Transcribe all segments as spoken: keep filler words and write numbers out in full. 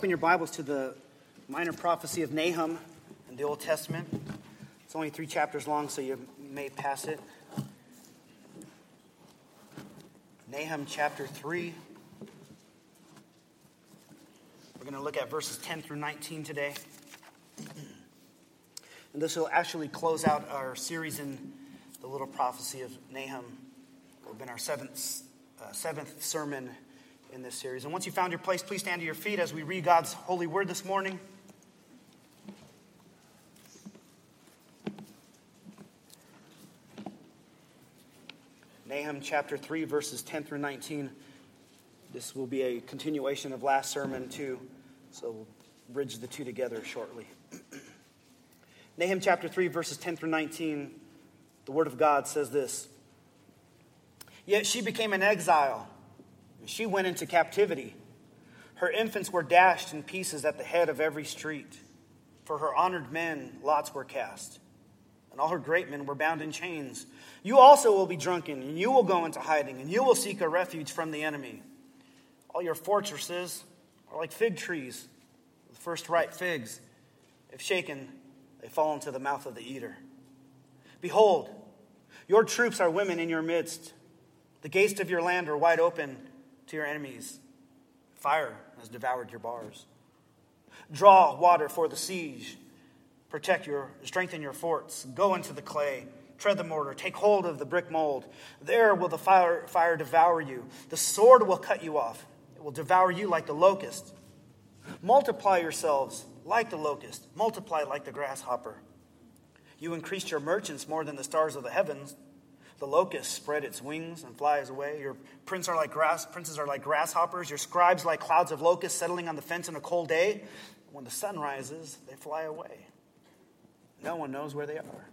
Open your Bibles to the minor prophecy of Nahum in the Old Testament. It's only three chapters long, so you may pass it. Nahum chapter three. We're going to look at verses ten through nineteen today. And this will actually close out our series in the little prophecy of Nahum. It will have been our seventh, uh, seventh sermon in this series. And once you found your place, please stand to your feet as we read God's holy word this morning. Nahum chapter three, verses ten through nineteen. This will be a continuation of last sermon too, so we'll bridge the two together shortly. Nahum chapter three, verses ten through nineteen, the word of God says this. Yet she became an exile. She went into captivity. Her infants were dashed in pieces at the head of every street. For her honored men, lots were cast, and all her great men were bound in chains. You also will be drunken, and you will go into hiding, and you will seek a refuge from the enemy. All your fortresses are like fig trees with first ripe figs. If shaken, they fall into the mouth of the eater. Behold, your troops are women in your midst. The gates of your land are wide open to your enemies. Fire has devoured your bars. Draw water for the siege. Protect your, strengthen your forts. Go into the clay. Tread the mortar. Take hold of the brick mold. There will the fire, fire devour you. The sword will cut you off. It will devour you like the locust. Multiply yourselves like the locust. Multiply like the grasshopper. You increased your merchants more than the stars of the heavens. The locust spread its wings and flies away. Your princes are like grass, princes are like grasshoppers. Your scribes like clouds of locusts settling on the fence in a cold day. When the sun rises, they fly away. No one knows where they are.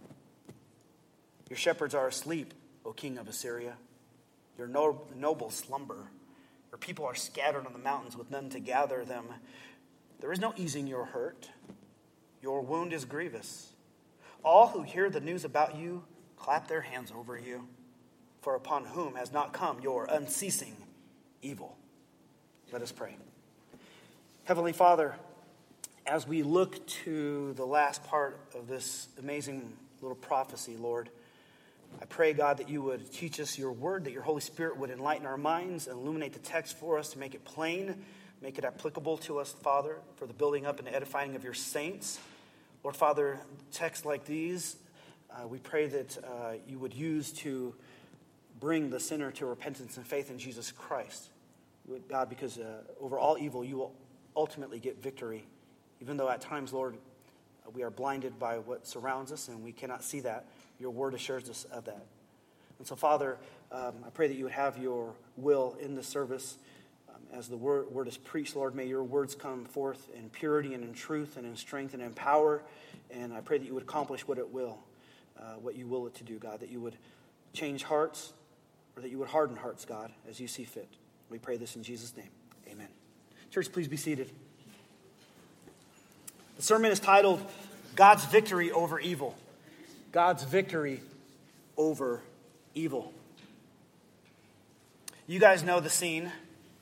Your shepherds are asleep, O king of Assyria. Your no- nobles slumber. Your people are scattered on the mountains with none to gather them. There is no easing your hurt. Your wound is grievous. All who hear the news about you clap their hands over you, for upon whom has not come your unceasing evil. Let us pray. Heavenly Father, as we look to the last part of this amazing little prophecy, Lord, I pray, God, that you would teach us your word, that your Holy Spirit would enlighten our minds, illuminate the text for us to make it plain, make it applicable to us, Father, for the building up and edifying of your saints. Lord, Father, texts like these, Uh, we pray that uh, you would use to bring the sinner to repentance and faith in Jesus Christ. God, because uh, over all evil, you will ultimately get victory. Even though at times, Lord, uh, we are blinded by what surrounds us and we cannot see that, your word assures us of that. And so, Father, um, I pray that you would have your will in the service. Um, as the word, word is preached, Lord, may your words come forth in purity and in truth and in strength and in power. And I pray that you would accomplish what it will. Uh, what you will it to do, God, that you would change hearts or that you would harden hearts, God, as you see fit. We pray this in Jesus' name. Amen. Church, please be seated. The sermon is titled, God's Victory Over Evil. God's Victory Over Evil. You guys know the scene.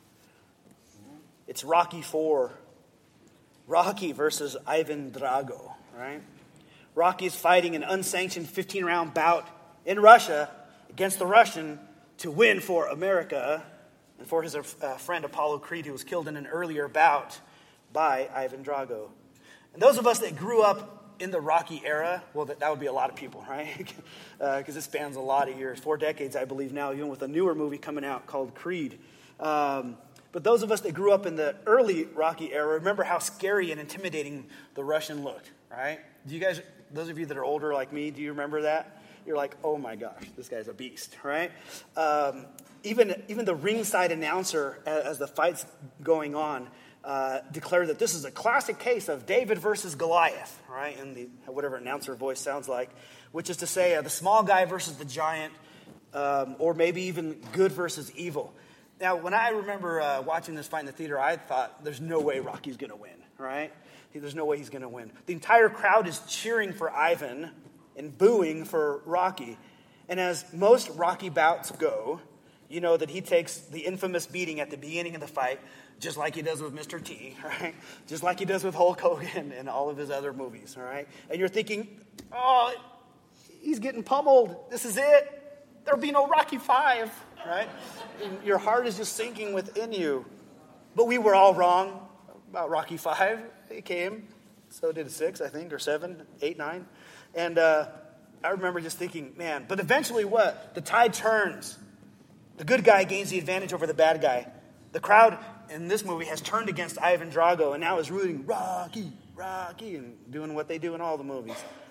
It's Rocky four. Rocky versus Ivan Drago, right? Rocky is fighting an unsanctioned fifteen-round bout in Russia against the Russian to win for America and for his uh, friend Apollo Creed, who was killed in an earlier bout by Ivan Drago. And those of us that grew up in the Rocky era, well, that, that would be a lot of people, right? Because uh, it spans a lot of years, four decades, I believe now, even with a newer movie coming out called Creed. Um, but those of us that grew up in the early Rocky era remember how scary and intimidating the Russian looked, right? Do you guys... Those of you that are older like me, do you remember that? You're like, oh my gosh, this guy's a beast, right? Um, even, even the ringside announcer, as, as the fight's going on, uh, declared that this is a classic case of David versus Goliath, right? In the whatever announcer voice sounds like, which is to say uh, the small guy versus the giant, um, or maybe even good versus evil. Now, when I remember uh, watching this fight in the theater, I thought, there's no way Rocky's going to win, right? There's no way he's going to win. The entire crowd is cheering for Ivan and booing for Rocky. And as most Rocky bouts go, you know that he takes the infamous beating at the beginning of the fight, just like he does with Mister T, right? Just like he does with Hulk Hogan and all of his other movies, all right? And you're thinking, oh, he's getting pummeled. This is it. There'll be no Rocky Five, right? And your heart is just sinking within you. But we were all wrong about Rocky Five. It came. So did six, I think, or seven, eight, nine. And uh, I remember just thinking, man, but eventually what? The tide turns. The good guy gains the advantage over the bad guy. The crowd in this movie has turned against Ivan Drago and now is rooting Rocky, Rocky, and doing what they do in all the movies.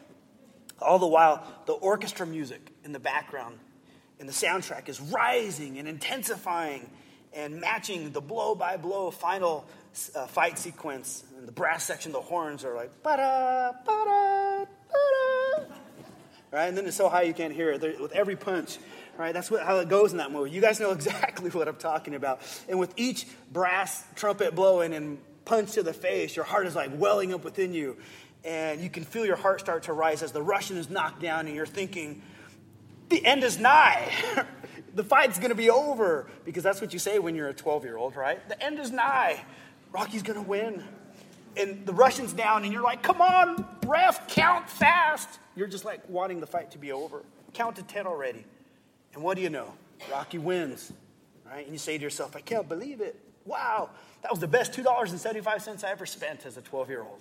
All the while, the orchestra music in the background and the soundtrack is rising and intensifying and matching the blow-by-blow final uh, fight sequence. And the brass section, the horns are like, ba-da, ba-da, ba-da. Right? And then it's so high you can't hear it. They're, with every punch, right? That's what, how it goes in that movie. You guys know exactly what I'm talking about. And with each brass trumpet blowing and punch to the face, your heart is like welling up within you. And you can feel your heart start to rise as the Russian is knocked down and you're thinking, the end is nigh. The fight's going to be over. Because that's what you say when you're a twelve-year-old, right? The end is nigh. Rocky's going to win. And the Russian's down and you're like, come on, ref, count fast. You're just like wanting the fight to be over. Count to ten already. And what do you know? Rocky wins, right? And you say to yourself, I can't believe it. Wow, that was the best two dollars and seventy-five cents I ever spent as a twelve-year-old.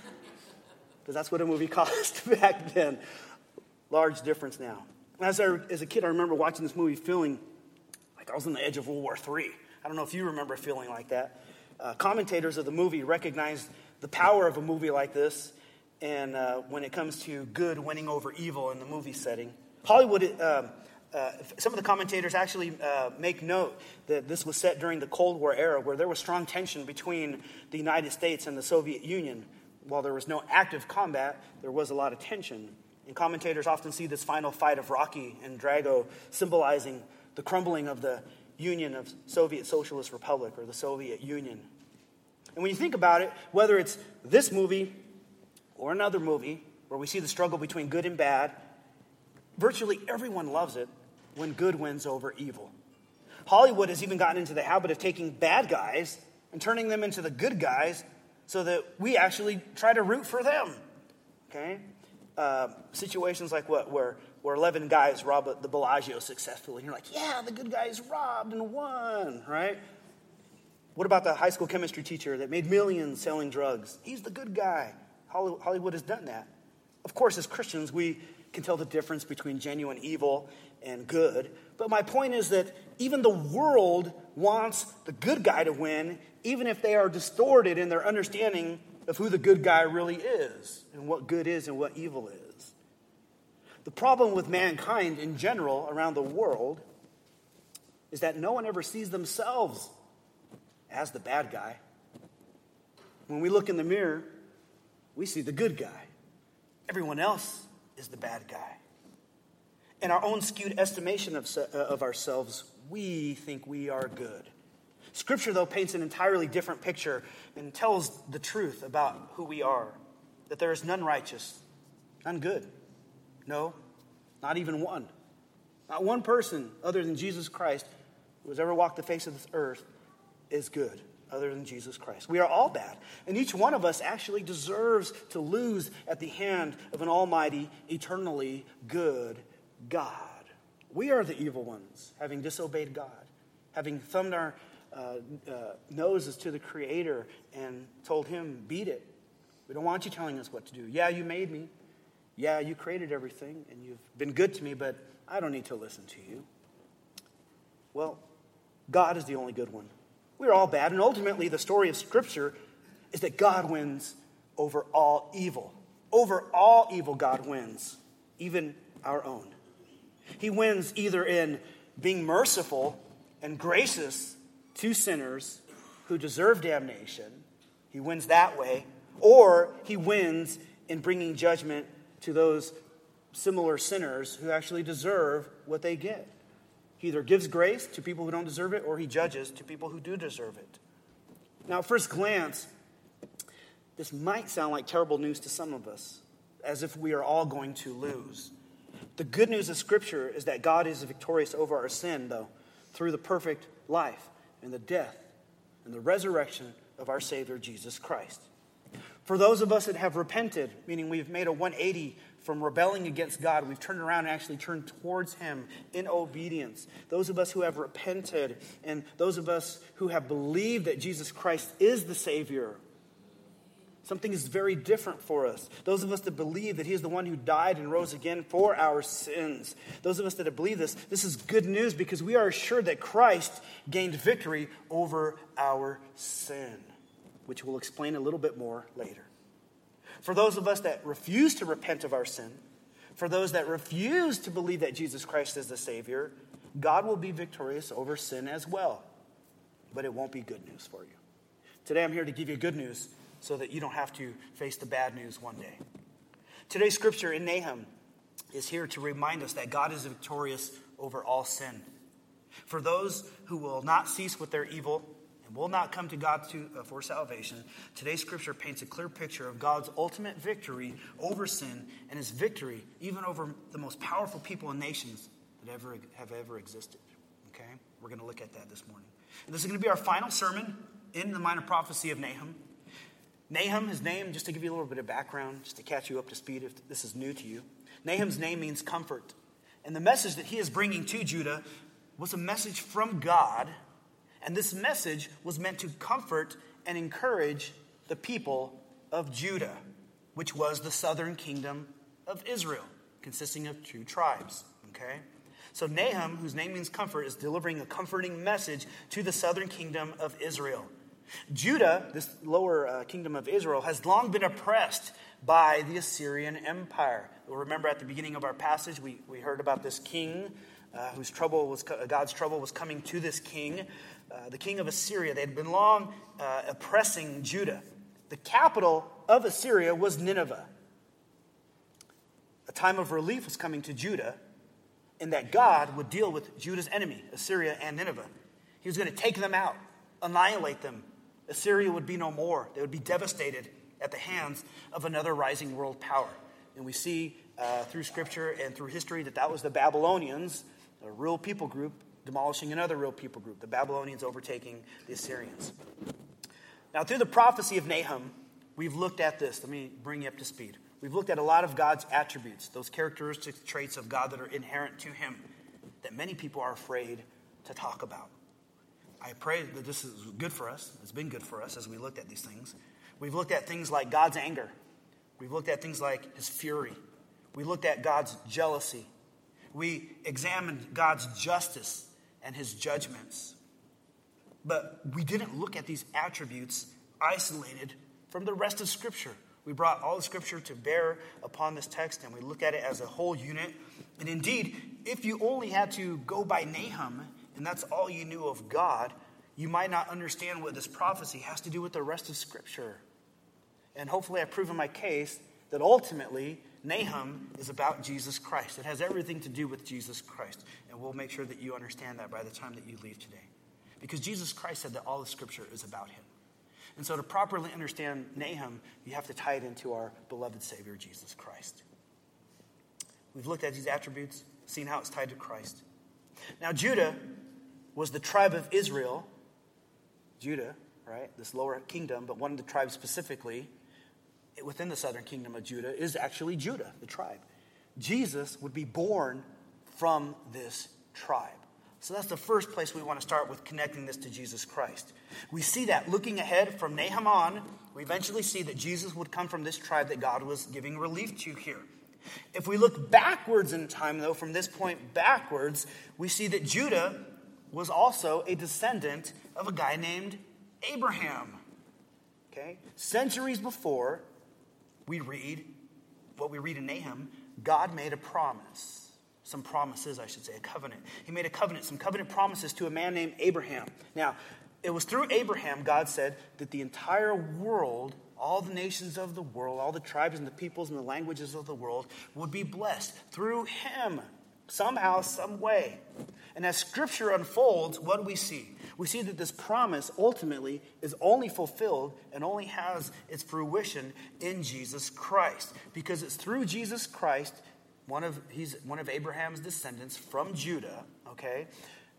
Because that's what a movie cost back then. Large difference now. As, I, as a kid, I remember watching this movie feeling like I was on the edge of World War Three. I don't know if you remember feeling like that. Uh, commentators of the movie recognized the power of a movie like this and uh, when it comes to good winning over evil in the movie setting. Hollywood, uh, uh, some of the commentators actually uh, make note that this was set during the Cold War era where there was strong tension between the United States and the Soviet Union. While there was no active combat, there was a lot of tension. And commentators often see this final fight of Rocky and Drago symbolizing the crumbling of the Union of Soviet Socialist Republic, or the Soviet Union. And when you think about it, whether it's this movie or another movie where we see the struggle between good and bad, virtually everyone loves it when good wins over evil. Hollywood has even gotten into the habit of taking bad guys and turning them into the good guys so that we actually try to root for them. Okay? Uh, situations like what, where where eleven guys rob the Bellagio successfully. And you're like, yeah, the good guys robbed and won, right? What about the high school chemistry teacher that made millions selling drugs? He's the good guy. Hollywood has done that. Of course, as Christians, we can tell the difference between genuine evil and good. But my point is that even the world wants the good guy to win, even if they are distorted in their understanding of who the good guy really is and what good is and what evil is. The problem with mankind in general around the world is that no one ever sees themselves as the bad guy. When we look in the mirror, we see the good guy. Everyone else is the bad guy. In our own skewed estimation of, of ourselves, we think we are good. Scripture, though, paints an entirely different picture and tells the truth about who we are. That there is none righteous, none good. No, not even one. Not one person other than Jesus Christ who has ever walked the face of this earth is good other than Jesus Christ. We are all bad. And each one of us actually deserves to lose at the hand of an almighty, eternally good God. We are the evil ones, having disobeyed God, having thumbed our Uh, uh, noses to the Creator and told him, beat it. We don't want you telling us what to do. Yeah, you made me. Yeah, you created everything and you've been good to me, but I don't need to listen to you. Well, God is the only good one. We're all bad, and ultimately the story of Scripture is that God wins over all evil. Over all evil, God wins, even our own. He wins either in being merciful and gracious to sinners who deserve damnation. He wins that way. Or he wins in bringing judgment to those similar sinners who actually deserve what they get. He either gives grace to people who don't deserve it, or he judges to people who do deserve it. Now, at first glance, this might sound like terrible news to some of us, as if we are all going to lose. The good news of Scripture is that God is victorious over our sin, though. through the perfect life and the death and the resurrection of our Savior, Jesus Christ. For those of us that have repented, meaning we've made a one eighty from rebelling against God, we've turned around and actually turned towards Him in obedience. Those of us who have repented, and those of us who have believed that Jesus Christ is the Savior, something is very different for us. Those of us that believe that He is the one who died and rose again for our sins. Those of us that have believed this, this is good news because we are assured that Christ gained victory over our sin, which we'll explain a little bit more later. For those of us that refuse to repent of our sin, for those that refuse to believe that Jesus Christ is the Savior, God will be victorious over sin as well. But it won't be good news for you. Today I'm here to give you good news so that you don't have to face the bad news one day. Today's scripture in Nahum is here to remind us that God is victorious over all sin. For those who will not cease with their evil and will not come to God to, uh, for salvation, today's scripture paints a clear picture of God's ultimate victory over sin and His victory even over the most powerful people and nations that ever have ever existed. Okay? We're going to look at that this morning. And this is going to be our final sermon in the minor prophecy of Nahum. Nahum, his name, just to give you a little bit of background, just to catch you up to speed if this is new to you. Nahum's name means comfort. And the message that he is bringing to Judah was a message from God. And this message was meant to comfort and encourage the people of Judah, which was the southern kingdom of Israel, consisting of two tribes. Okay? So Nahum, whose name means comfort, is delivering a comforting message to the southern kingdom of Israel. Judah, this lower uh, kingdom of Israel, has long been oppressed by the Assyrian Empire. You'll remember at the beginning of our passage, we, we heard about this king uh, whose trouble was God's trouble was coming to this king, uh, the king of Assyria. They had been long uh, oppressing Judah. The capital of Assyria was Nineveh. A time of relief was coming to Judah, in that God would deal with Judah's enemy, Assyria and Nineveh. He was going to take them out, annihilate them. Assyria would be no more. They would be devastated at the hands of another rising world power. And we see uh, through Scripture and through history that that was the Babylonians, a real people group, demolishing another real people group. The Babylonians overtaking the Assyrians. Now, through the prophecy of Nahum, we've looked at this. Let me bring you up to speed. We've looked at a lot of God's attributes, those characteristic traits of God that are inherent to Him, that many people are afraid to talk about. I pray that this is good for us. It's been good for us as we looked at these things. We've looked at things like God's anger. We've looked at things like His fury. We looked at God's jealousy. We examined God's justice and His judgments. But we didn't look at these attributes isolated from the rest of Scripture. We brought all the Scripture to bear upon this text, and we look at it as a whole unit. And indeed, if you only had to go by Nahum, and that's all you knew of God, you might not understand what this prophecy has to do with the rest of Scripture. And hopefully I've proven my case that ultimately Nahum is about Jesus Christ. It has everything to do with Jesus Christ. And we'll make sure that you understand that by the time that you leave today. Because Jesus Christ said that all the Scripture is about Him. And so to properly understand Nahum, you have to tie it into our beloved Savior, Jesus Christ. We've looked at these attributes, seen how it's tied to Christ. Now Judah was the tribe of Israel. Judah, right? This lower kingdom, but one of the tribes specifically within the southern kingdom of Judah is actually Judah, the tribe. Jesus would be born from this tribe. So that's the first place we want to start with, connecting this to Jesus Christ. We see that looking ahead from Nahum on, we eventually see that Jesus would come from this tribe that God was giving relief to here. If we look backwards in time, though, from this point backwards, we see that Judah was also a descendant of a guy named Abraham. Okay? Centuries before we read what we read in Nahum, God made a promise. Some promises, I should say, a covenant. He made a covenant, some covenant promises to a man named Abraham. Now, it was through Abraham, God said, that the entire world, all the nations of the world, all the tribes and the peoples and the languages of the world would be blessed through him, somehow, some way. And as Scripture unfolds, what do we see? We see that this promise ultimately is only fulfilled and only has its fruition in Jesus Christ. Because it's through Jesus Christ, one of he's one of Abraham's descendants from Judah, okay?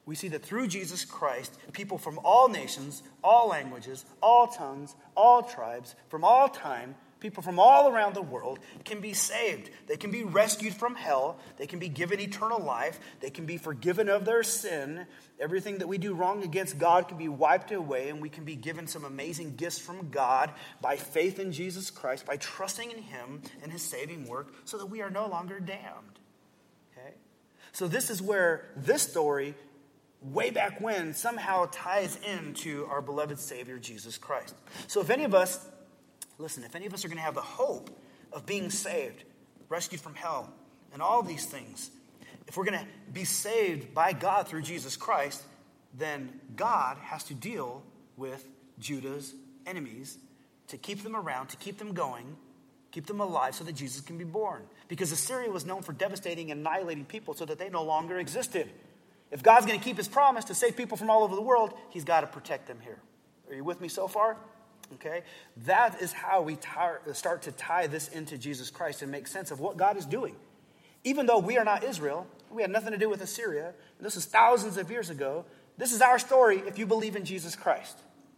we see that through Jesus Christ, people from all nations, all languages, all tongues, all tribes, from all time, people from all around the world can be saved. They can be rescued from hell. They can be given eternal life. They can be forgiven of their sin. Everything that we do wrong against God can be wiped away, and we can be given some amazing gifts from God by faith in Jesus Christ, by trusting in him and his saving work, so that we are no longer damned. Okay? So this is where this story, way back when, somehow ties into our beloved Savior, Jesus Christ. So if any of us, listen, if any of us are going to have the hope of being saved, rescued from hell, and all these things, if we're going to be saved by God through Jesus Christ, then God has to deal with Judah's enemies to keep them around, to keep them going, keep them alive so that Jesus can be born. Because Assyria was known for devastating and annihilating people so that they no longer existed. If God's going to keep his promise to save people from all over the world, he's got to protect them here. Are you with me so far? Okay? That is how we tar- start to tie this into Jesus Christ and make sense of what God is doing. Even though we are not Israel, we had nothing to do with Assyria, and this is thousands of years ago, this is our story if you believe in Jesus Christ.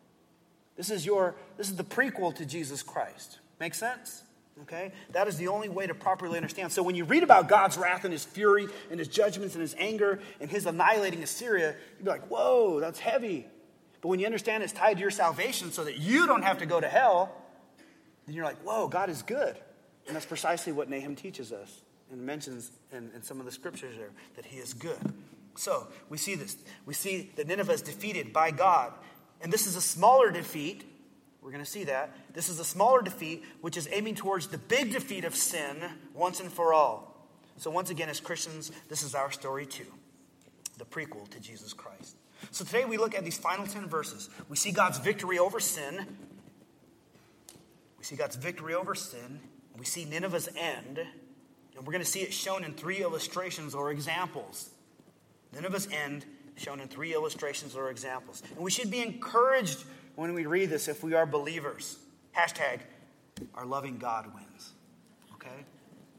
This is your, this is the prequel to Jesus Christ. Make sense? Okay? That is the only way to properly understand. So when you read about God's wrath and his fury and his judgments and his anger and his annihilating Assyria, you'd be like, whoa, that's heavy. But when you understand it's tied to your salvation so that you don't have to go to hell, then you're like, whoa, God is good. And that's precisely what Nahum teaches us and mentions in, in some of the scriptures there, that he is good. So we see this. We see that Nineveh is defeated by God. And this is a smaller defeat. We're going to see that. This is a smaller defeat, which is aiming towards the big defeat of sin once and for all. So once again, as Christians, this is our story too. The prequel to Jesus Christ. So today we look at these final ten verses. We see God's victory over sin. We see God's victory over sin. We see Nineveh's end. And we're going to see it shown in three illustrations or examples. Nineveh's end shown in three illustrations or examples. And we should be encouraged when we read this if we are believers. Hashtag, our loving God wins. Okay?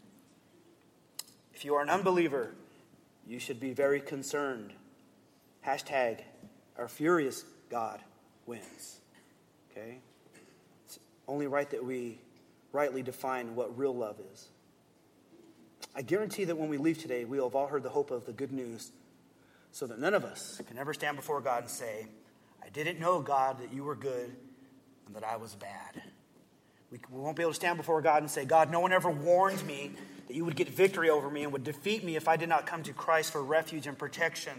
If you are an unbeliever, you should be very concerned. Hashtag, our furious God wins. Okay? It's only right that we rightly define what real love is. I guarantee that when we leave today, we will have all heard the hope of the good news so that none of us can ever stand before God and say, I didn't know, God, that you were good and that I was bad. We, we won't be able to stand before God and say, God, no one ever warned me that you would get victory over me and would defeat me if I did not come to Christ for refuge and protection.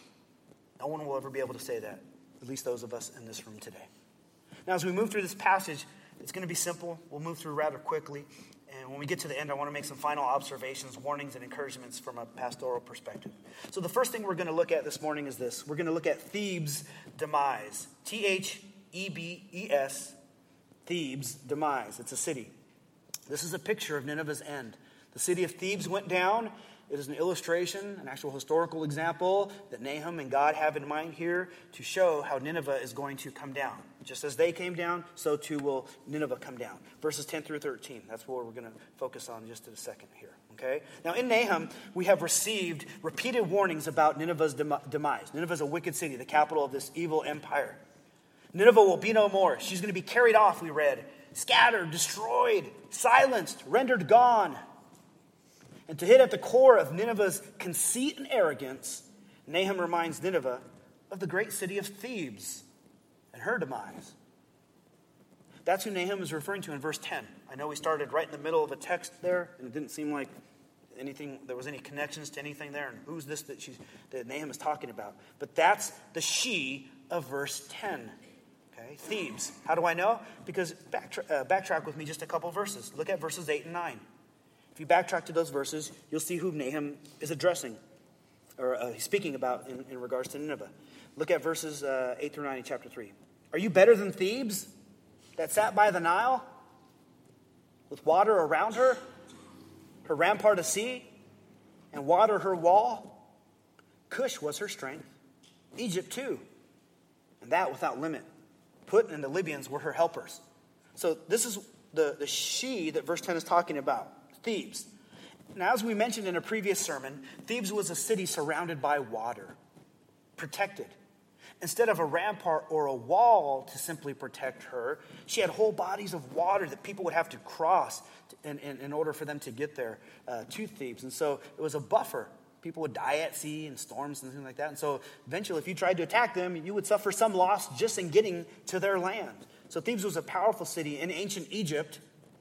No one will ever be able to say that, at least those of us in this room today. Now, as we move through this passage, it's going to be simple. We'll move through rather quickly. And when we get to the end, I want to make some final observations, warnings, and encouragements from a pastoral perspective. So the first thing we're going to look at this morning is this. We're going to look at Thebes' demise. T H E B E S, Thebes' demise. It's a city. This is a picture of Nineveh's end. The city of Thebes went down. It is an illustration, an actual historical example that Nahum and God have in mind here to show how Nineveh is going to come down. Just as they came down, so too will Nineveh come down. Verses ten through thirteen. That's what we're going to focus on just in a second here. Okay? Now in Nahum, we have received repeated warnings about Nineveh's demise. Nineveh is a wicked city, the capital of this evil empire. Nineveh will be no more. She's going to be carried off, we read. Scattered, destroyed, silenced, rendered gone. And to hit at the core of Nineveh's conceit and arrogance, Nahum reminds Nineveh of the great city of Thebes and her demise. That's who Nahum is referring to in verse ten. I know we started right in the middle of a text there, and it didn't seem like anything there was any connections to anything there, and who's this that, she's, that Nahum is talking about? But that's the she of verse ten. Okay, Thebes. How do I know? Because backtra- uh, backtrack with me just a couple verses. Look at verses eight and nine. If you backtrack to those verses, you'll see who Nahum is addressing, or uh, speaking about in, in regards to Nineveh. Look at verses uh, eight through nine in chapter three. Are you better than Thebes, that sat by the Nile, with water around her, her rampart a sea, and water her wall? Cush was her strength, Egypt too, and that without limit. Put and the Libyans were her helpers. So this is the, the she that verse ten is talking about. Thebes. Now, as we mentioned in a previous sermon, Thebes was a city surrounded by water. protected. Instead of a rampart or a wall to simply protect her, she had whole bodies of water that people would have to cross in, in, in order for them to get there uh, to Thebes. And so it was a buffer. People would die at sea in storms and things like that. And so eventually, if you tried to attack them, you would suffer some loss just in getting to their land. So Thebes was a powerful city in ancient Egypt,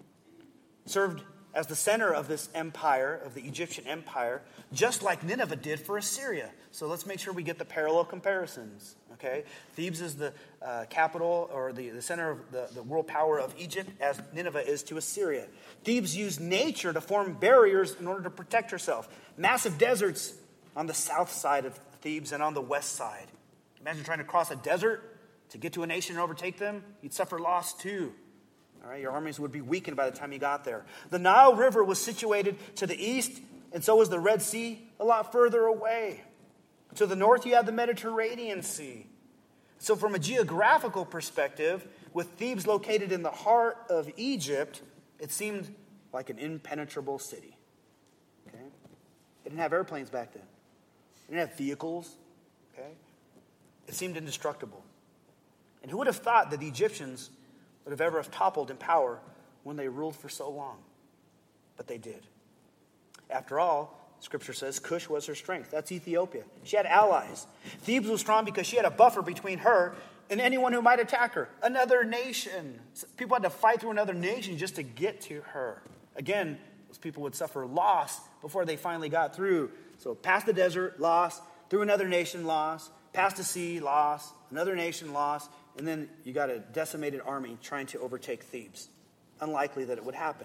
served as the center of this empire, of the Egyptian empire, just like Nineveh did for Assyria. So let's make sure we get the parallel comparisons, okay? Thebes is the uh, capital or the, the center of the, the world power of Egypt, as Nineveh is to Assyria. Thebes used nature to form barriers in order to protect herself. Massive deserts on the south side of Thebes and on the west side. Imagine trying to cross a desert to get to a nation and overtake them. You'd suffer loss too. All right, your armies would be weakened by the time you got there. The Nile River was situated to the east, and so was the Red Sea a lot further away. To the north, you had the Mediterranean Sea. So from a geographical perspective, with Thebes located in the heart of Egypt, it seemed like an impenetrable city. Okay? They didn't have airplanes back then. They didn't have vehicles. Okay? It seemed indestructible. And who would have thought that the Egyptians would have ever have toppled in power when they ruled for so long? But they did. After all, Scripture says Cush was her strength. That's Ethiopia. She had allies. Thebes was strong because she had a buffer between her and anyone who might attack her. Another nation. People had to fight through another nation just to get to her. Again, those people would suffer loss before they finally got through. So past the desert, loss. Through another nation, loss. Past the sea, loss. Another nation, loss. And then you got a decimated army trying to overtake Thebes. Unlikely that it would happen.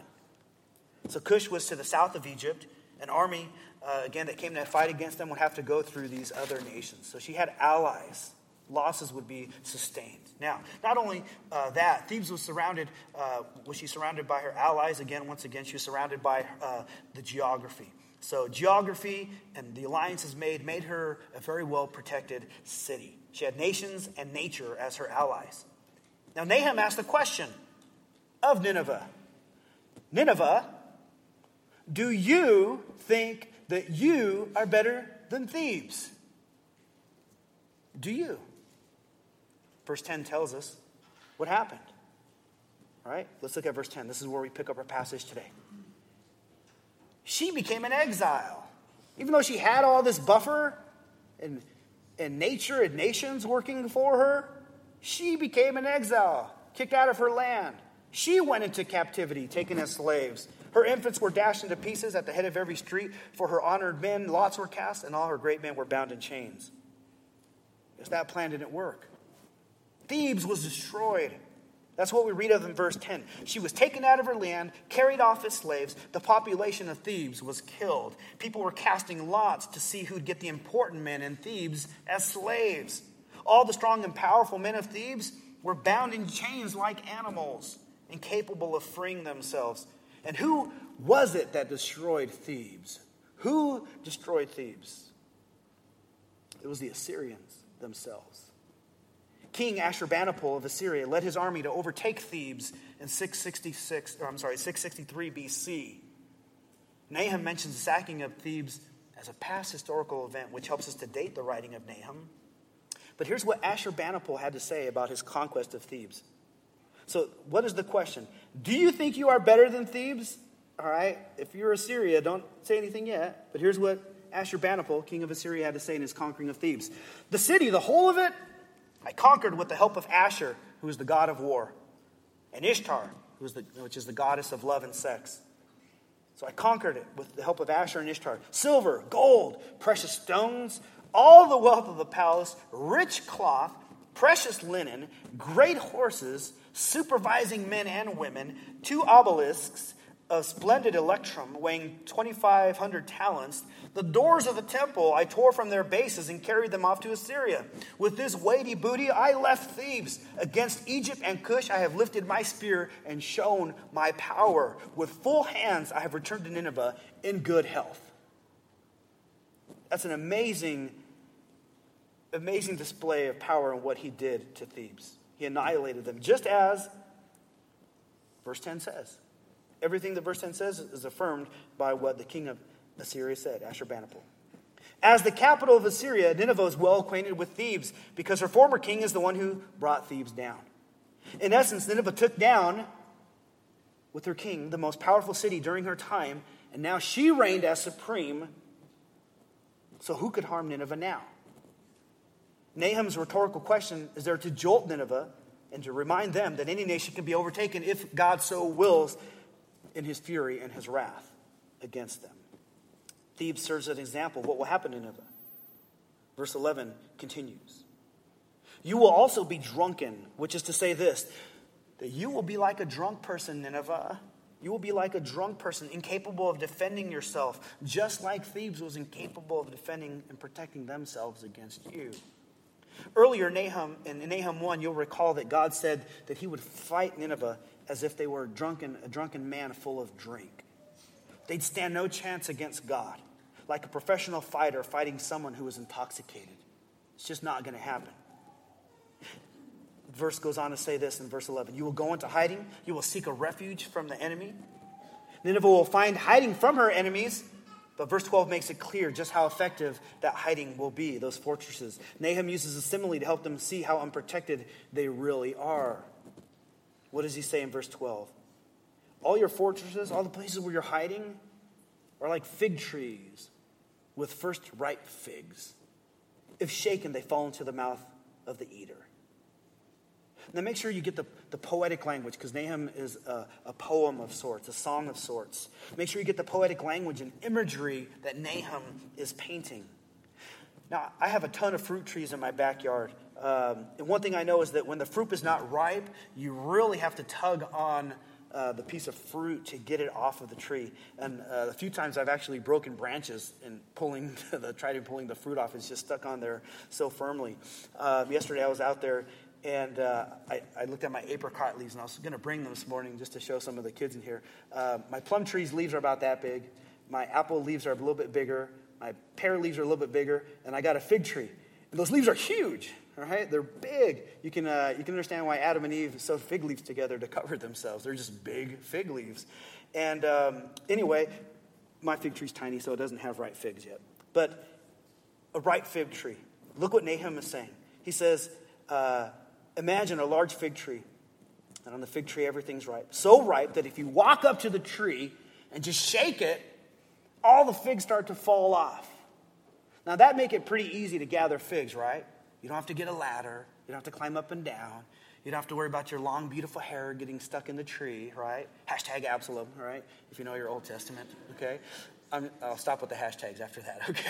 So Cush was to the south of Egypt. An army, uh, again, that came to fight against them would have to go through these other nations. So she had allies. Losses would be sustained. Now, not only uh, that, Thebes was surrounded, uh, was she surrounded by her allies? Again, once again, she was surrounded by uh, the geography. So geography and the alliances made made her a very well protected city. She had nations and nature as her allies. Now, Nahum asked the question of Nineveh. Nineveh, do you think that you are better than Thebes? Do you? Verse ten tells us what happened. All right, let's look at verse ten. This is where we pick up our passage today. She became an exile. Even though she had all this buffer and, and nature and nations working for her, she became an exile, kicked out of her land. She went into captivity, taken as slaves. Her infants were dashed into pieces at the head of every street. For her honored men, lots were cast, and all her great men were bound in chains. Because that plan didn't work. Thebes was destroyed. That's what we read of in verse ten. She was taken out of her land, carried off as slaves. The population of Thebes was killed. People were casting lots to see who'd get the important men in Thebes as slaves. All the strong and powerful men of Thebes were bound in chains like animals, incapable of freeing themselves. And who was it that destroyed Thebes? Who destroyed Thebes? It was the Assyrians themselves. King Ashurbanipal of Assyria led his army to overtake Thebes in six sixty-six, or I'm sorry, six sixty-three B C. Nahum mentions the sacking of Thebes as a past historical event, which helps us to date the writing of Nahum. But here's what Ashurbanipal had to say about his conquest of Thebes. So what is the question? Do you think you are better than Thebes? All right, if you're Assyria, don't say anything yet. But here's what Ashurbanipal, king of Assyria, had to say in his conquering of Thebes. The city, the whole of it, I conquered with the help of Asher, who is the god of war, and Ishtar, who is the, which is the goddess of love and sex. So I conquered it with the help of Asher and Ishtar. Silver, gold, precious stones, all the wealth of the palace, rich cloth, precious linen, great horses, supervising men and women, two obelisks of splendid electrum weighing twenty-five hundred talents. The doors of the temple I tore from their bases and carried them off to Assyria. With this weighty booty I left Thebes. Against Egypt and Cush I have lifted my spear and shown my power. With full hands I have returned to Nineveh in good health. That's an amazing, amazing display of power in what he did to Thebes. He annihilated them, just as verse ten says. Everything that verse ten says is affirmed by what the king of Assyria said, Ashurbanipal. As the capital of Assyria, Nineveh is well acquainted with Thebes because her former king is the one who brought Thebes down. In essence, Nineveh took down, with her king, the most powerful city during her time, and now she reigned as supreme. So who could harm Nineveh now? Nahum's rhetorical question is there to jolt Nineveh and to remind them that any nation can be overtaken if God so wills in his fury and his wrath against them. Thebes serves as an example of what will happen to Nineveh. Verse eleven continues. You will also be drunken, which is to say this, that you will be like a drunk person, Nineveh. You will be like a drunk person, incapable of defending yourself, just like Thebes was incapable of defending and protecting themselves against you. Earlier, Nahum, in Nahum one, you'll recall that God said that he would fight Nineveh as if they were a drunken, a drunken man full of drink. They'd stand no chance against God, like a professional fighter fighting someone who was intoxicated. It's just not going to happen. The verse goes on to say this in verse eleven. You will go into hiding. You will seek a refuge from the enemy. Nineveh will find hiding from her enemies. But verse twelve makes it clear just how effective that hiding will be, those fortresses. Nahum uses a simile to help them see how unprotected they really are. What does he say in verse twelve? All your fortresses, all the places where you're hiding, are like fig trees with first ripe figs. If shaken, they fall into the mouth of the eater. Now make sure you get the, the poetic language, because Nahum is a, a poem of sorts, a song of sorts. Make sure you get the poetic language and imagery that Nahum is painting. Now, I have a ton of fruit trees in my backyard. Um, and one thing I know is that when the fruit is not ripe, you really have to tug on uh, the piece of fruit to get it off of the tree. And uh, a few times I've actually broken branches and pulling the, trying pulling the fruit off. It's just stuck on there so firmly. Uh, yesterday I was out there, and uh, I, I looked at my apricot leaves, and I was going to bring them this morning just to show some of the kids in here. Uh, my plum tree's leaves are about that big. My apple leaves are a little bit bigger. My pear leaves are a little bit bigger. And I got a fig tree. And those leaves are huge, all right? They're big. You can, uh, you can understand why Adam and Eve sewed fig leaves together to cover themselves. They're just big fig leaves. And um, anyway, my fig tree's tiny, so it doesn't have ripe figs yet. But a ripe fig tree. Look what Nahum is saying. He says, uh, imagine a large fig tree, and on the fig tree everything's ripe. So ripe that if you walk up to the tree and just shake it, all the figs start to fall off. Now that make it pretty easy to gather figs, right? You don't have to get a ladder. You don't have to climb up and down. You don't have to worry about your long, beautiful hair getting stuck in the tree, right? Hashtag Absalom, right? If you know your Old Testament, okay? I'm, I'll stop with the hashtags after that, okay?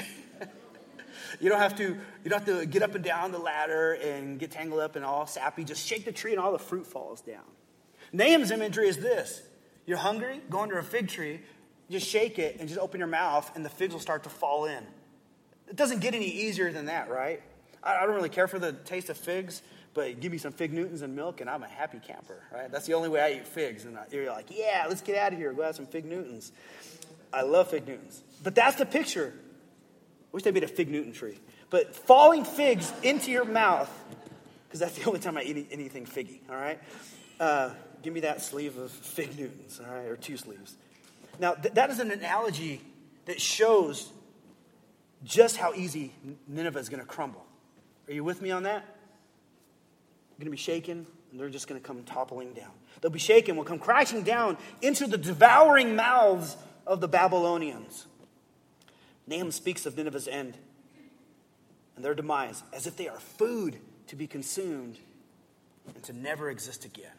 You don't have to you don't have to get up and down the ladder and get tangled up and all sappy. Just shake the tree and all the fruit falls down. Nahum's imagery is this. You're hungry, go under a fig tree, just shake it and just open your mouth and the figs will start to fall in. It doesn't get any easier than that, right? I, I don't really care for the taste of figs, but give me some fig Newtons and milk and I'm a happy camper, right? That's the only way I eat figs. And you're like, yeah, let's get out of here. Go have some fig Newtons. I love fig Newtons. But that's the picture. I wish they made a fig Newton tree. But falling figs into your mouth, because that's the only time I eat anything figgy, all right? Uh, give me that sleeve of fig Newtons, all right, or two sleeves. Now, th- that is an analogy that shows just how easy Nineveh is going to crumble. Are you with me on that? They're going to be shaken, and they're just going to come toppling down. They'll be shaken, will come crashing down into the devouring mouths of the Babylonians. Nahum speaks of Nineveh's end and their demise as if they are food to be consumed and to never exist again.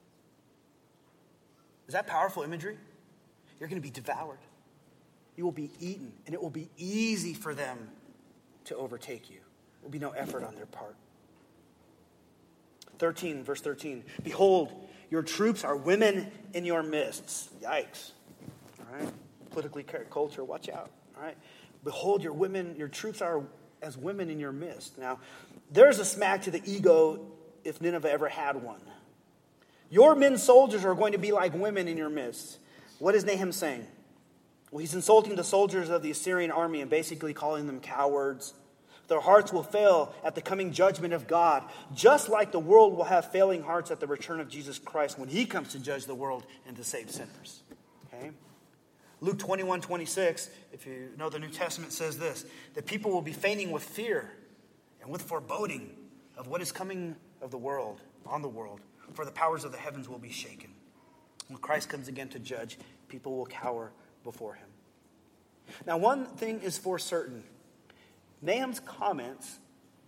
Is that powerful imagery? You're going to be devoured. You will be eaten, and it will be easy for them to overtake you. There will be no effort on their part. thirteen, verse thirteen. Behold, your troops are women in your midst. Yikes. All right. Politically correct culture, watch out. All right. Behold, your women, your troops are as women in your midst. Now, there's a smack to the ego if Nineveh ever had one. Your men soldiers are going to be like women in your midst. What is Nahum saying? Well, he's insulting the soldiers of the Assyrian army and basically calling them cowards. Their hearts will fail at the coming judgment of God, just like the world will have failing hearts at the return of Jesus Christ when he comes to judge the world and to save sinners. Okay? Luke twenty-one, twenty-six, if you know the New Testament, says this, that people will be fainting with fear and with foreboding of what is coming of the world, on the world, for the powers of the heavens will be shaken. When Christ comes again to judge, people will cower before him. Now, one thing is for certain. Nahum's comments,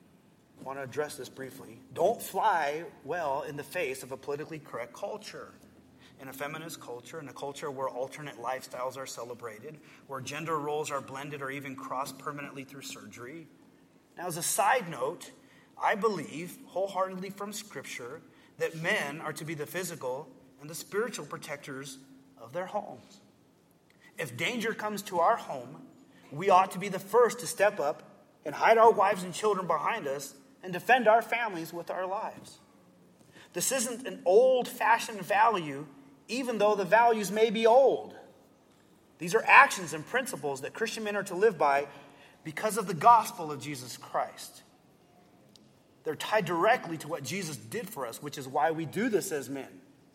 I want to address this briefly, don't fly well in the face of a politically correct culture. In a feminist culture, in a culture where alternate lifestyles are celebrated, where gender roles are blended or even crossed permanently through surgery. Now, as a side note, I believe wholeheartedly from Scripture that men are to be the physical and the spiritual protectors of their homes. If danger comes to our home, we ought to be the first to step up and hide our wives and children behind us and defend our families with our lives. This isn't an old-fashioned value, even though the values may be old. These are actions and principles that Christian men are to live by because of the gospel of Jesus Christ. They're tied directly to what Jesus did for us, which is why we do this as men.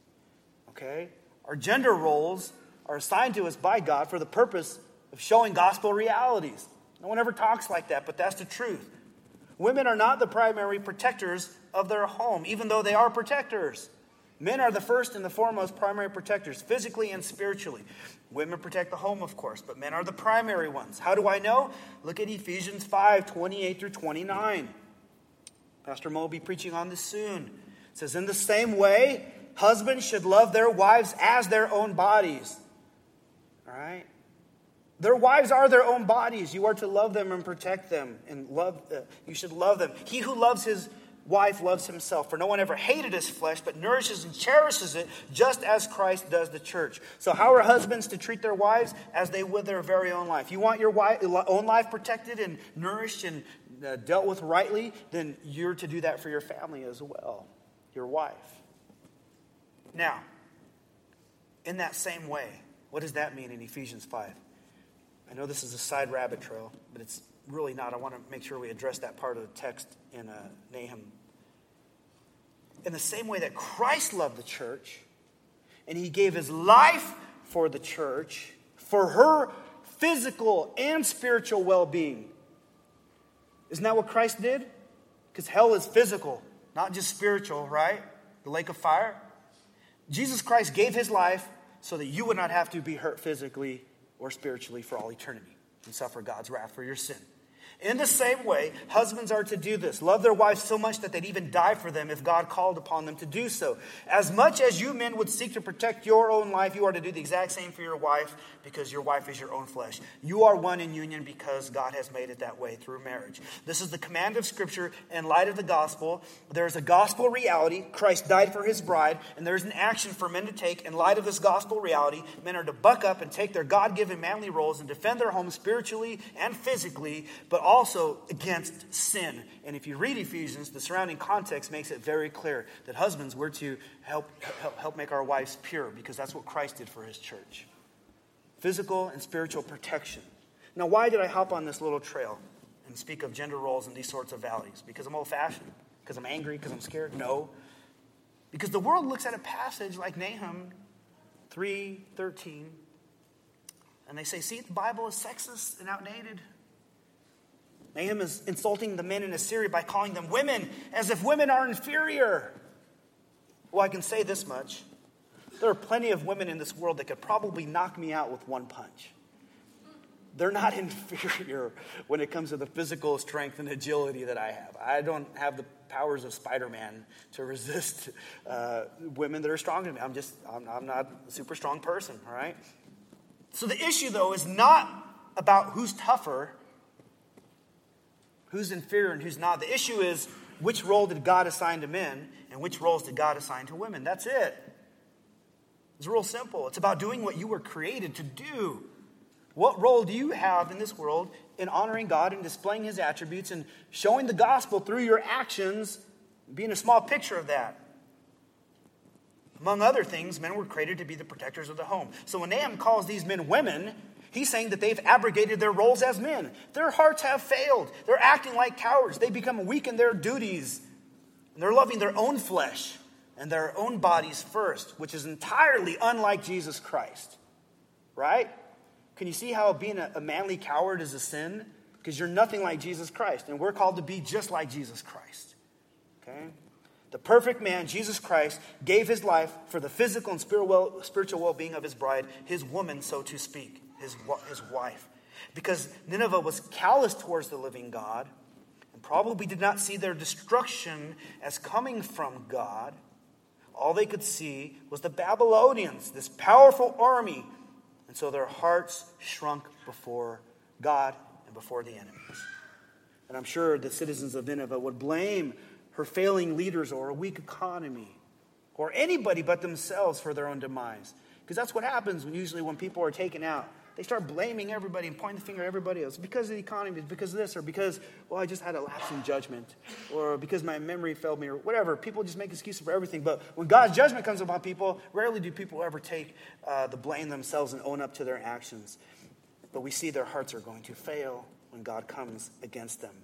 Okay? Our gender roles are assigned to us by God for the purpose of showing gospel realities. No one ever talks like that, but that's the truth. Women are not the primary protectors of their home, even though they are protectors. Men are the first and the foremost primary protectors, physically and spiritually. Women protect the home, of course, but men are the primary ones. How do I know? Look at Ephesians five, twenty-eight through twenty-nine. Pastor Mo will be preaching on this soon. It says, in the same way, husbands should love their wives as their own bodies. All right? Their wives are their own bodies. You are to love them and protect them. And love. Uh, you should love them. He who loves his wife loves himself. For no one ever hated his flesh, but nourishes and cherishes it, just as Christ does the church. So how are husbands to treat their wives? As they would their very own life. You want your wife, own life protected and nourished and uh, dealt with rightly, then you're to do that for your family as well, your wife. Now, in that same way, what does that mean in Ephesians five? I know this is a side rabbit trail, but it's really not. I want to make sure we address that part of the text in uh, Nahum. In the same way that Christ loved the church, and he gave his life for the church, for her physical and spiritual well-being. Isn't that what Christ did? Because hell is physical, not just spiritual, right? The lake of fire. Jesus Christ gave his life so that you would not have to be hurt physically or spiritually for all eternity and suffer God's wrath for your sin. In the same way, husbands are to do this. Love their wives so much that they'd even die for them if God called upon them to do so. As much as you men would seek to protect your own life, you are to do the exact same for your wife, because your wife is your own flesh. You are one in union because God has made it that way through marriage. This is the command of Scripture in light of the gospel. There is a gospel reality. Christ died for his bride, and there is an action for men to take in light of this gospel reality. Men are to buck up and take their God-given manly roles and defend their homes spiritually and physically, but also against sin. And if you read Ephesians, the surrounding context makes it very clear that husbands were to help, help, help make our wives pure, because that's what Christ did for his church. Physical and spiritual protection. Now, why did I hop on this little trail and speak of gender roles and these sorts of values? Because I'm old-fashioned? Because I'm angry? Because I'm scared? No. Because the world looks at a passage like Nahum three thirteen, and they say, see, the Bible is sexist and outdated. Nahum is insulting the men in Assyria by calling them women, as if women are inferior. Well, I can say this much. There are plenty of women in this world that could probably knock me out with one punch. They're not inferior when it comes to the physical strength and agility that I have. I don't have the powers of Spider-Man to resist uh, women that are stronger than me. I'm just, I'm, I'm not a super strong person, all right? So the issue, though, is not about who's tougher, who's inferior and who's not. The issue is, which role did God assign to men and which roles did God assign to women? That's it. It's real simple. It's about doing what you were created to do. What role do you have in this world in honoring God and displaying his attributes and showing the gospel through your actions, being a small picture of that? Among other things, men were created to be the protectors of the home. So when Nahum calls these men women, he's saying that they've abrogated their roles as men. Their hearts have failed. They're acting like cowards. They become weak in their duties. And they're loving their own flesh and their own bodies first, which is entirely unlike Jesus Christ. Right? Can you see how being a, a manly coward is a sin? Because you're nothing like Jesus Christ. And we're called to be just like Jesus Christ. Okay? The perfect man, Jesus Christ, gave his life for the physical and spiritual well-being of his bride, his woman, so to speak, his, his wife. Because Nineveh was callous towards the living God and probably did not see their destruction as coming from God. All they could see was the Babylonians, this powerful army. And so their hearts shrunk before God and before the enemies. And I'm sure the citizens of Nineveh would blame her failing leaders or a weak economy or anybody but themselves for their own demise. Because that's what happens when usually when people are taken out. They start blaming everybody and pointing the finger at everybody else. Because of the economy, it's because of this, or because, well, I just had a lapse in judgment, or because my memory failed me, or whatever. People just make excuses for everything. But when God's judgment comes upon people, rarely do people ever take uh, the blame themselves and own up to their actions. But we see their hearts are going to fail when God comes against them.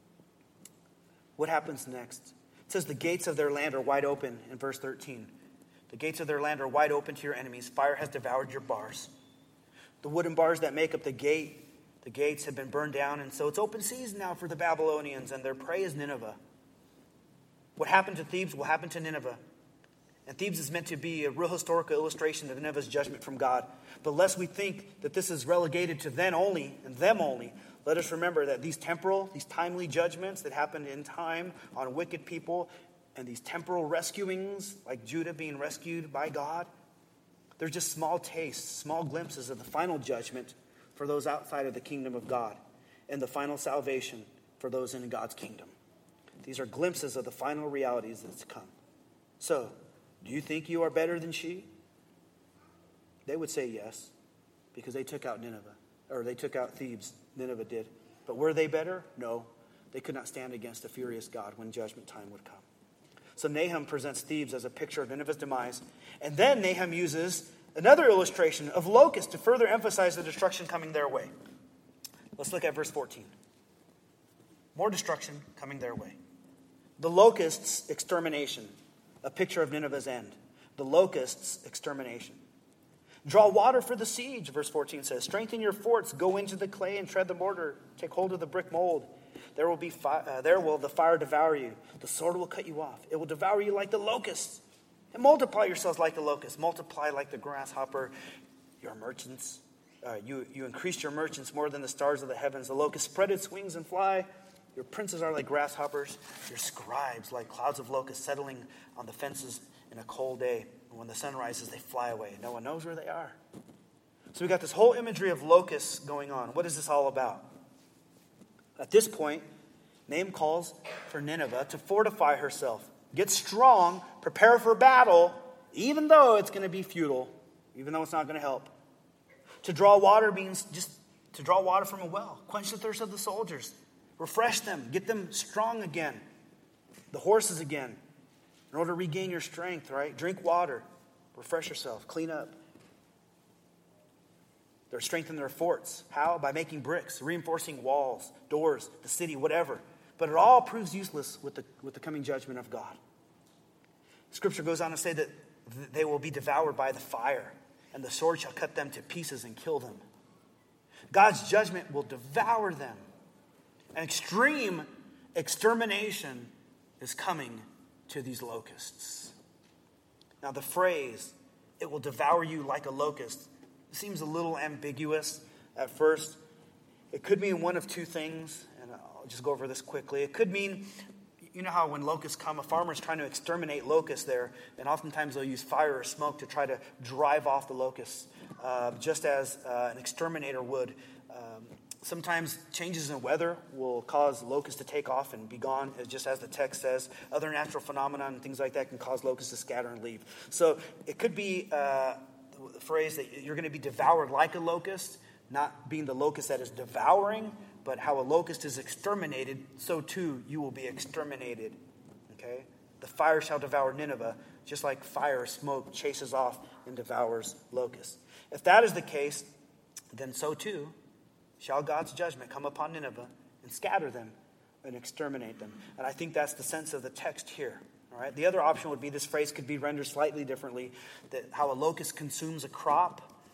What happens next? It says the gates of their land are wide open in verse thirteen. The gates of their land are wide open to your enemies. Fire has devoured your bars. The wooden bars that make up the gate, the gates have been burned down, and so it's open season now for the Babylonians, and their prey is Nineveh. What happened to Thebes will happen to Nineveh. And Thebes is meant to be a real historical illustration of Nineveh's judgment from God. But lest we think that this is relegated to then only and them only, let us remember that these temporal, these timely judgments that happened in time on wicked people, and these temporal rescuings, like Judah being rescued by God, they're just small tastes, small glimpses of the final judgment for those outside of the kingdom of God and the final salvation for those in God's kingdom. These are glimpses of the final realities that's to come. So, do you think you are better than she? They would say yes, because they took out Nineveh, or they took out Thebes. Nineveh did. But were they better? No. They could not stand against a furious God when judgment time would come. So Nahum presents Thebes as a picture of Nineveh's demise. And then Nahum uses another illustration of locusts to further emphasize the destruction coming their way. Let's look at verse fourteen. More destruction coming their way. The locusts' extermination, a picture of Nineveh's end. The locusts' extermination. Draw water for the siege, verse fourteen says. Strengthen your forts, go into the clay and tread the mortar. Take hold of the brick mold. There will be fi- uh, there will the fire devour you. The sword will cut you off. It will devour you like the locusts. And multiply yourselves like the locusts. Multiply like the grasshopper. Your merchants, uh, you, you increased your merchants more than the stars of the heavens. The locust spread its wings and fly. Your princes are like grasshoppers. Your scribes like clouds of locusts settling on the fences in a cold day. And when the sun rises, they fly away. No one knows where they are. So we got this whole imagery of locusts going on. What is this all about? At this point, Nahum calls for Nineveh to fortify herself. Get strong, prepare for battle, even though it's going to be futile, even though it's not going to help. To draw water means just to draw water from a well. Quench the thirst of the soldiers. Refresh them. Get them strong again. The horses again. In order to regain your strength, right? Drink water. Refresh yourself. Clean up. They're strengthening their forts. How? By making bricks, reinforcing walls, doors, the city, whatever. But it all proves useless with the, with the coming judgment of God. Scripture goes on to say that they will be devoured by the fire, and the sword shall cut them to pieces and kill them. God's judgment will devour them. An extreme extermination is coming to these locusts. Now the phrase, it will devour you like a locust, seems a little ambiguous at first. It could mean one of two things, and I'll just go over this quickly. It could mean, you know how when locusts come, a farmer's trying to exterminate locusts there, and oftentimes they'll use fire or smoke to try to drive off the locusts, uh, just as uh, an exterminator would. Um, sometimes changes in weather will cause locusts to take off and be gone, just as the text says. Other natural phenomena and things like that can cause locusts to scatter and leave. So it could be uh, the phrase that you're going to be devoured like a locust, not being the locust that is devouring, but how a locust is exterminated, so too you will be exterminated. Okay? The fire shall devour Nineveh, just like fire or smoke chases off and devours locusts. If that is the case, then so too shall God's judgment come upon Nineveh and scatter them and exterminate them. And I think that's the sense of the text here. All right? The other option would be this phrase could be rendered slightly differently, that how a locust consumes a crop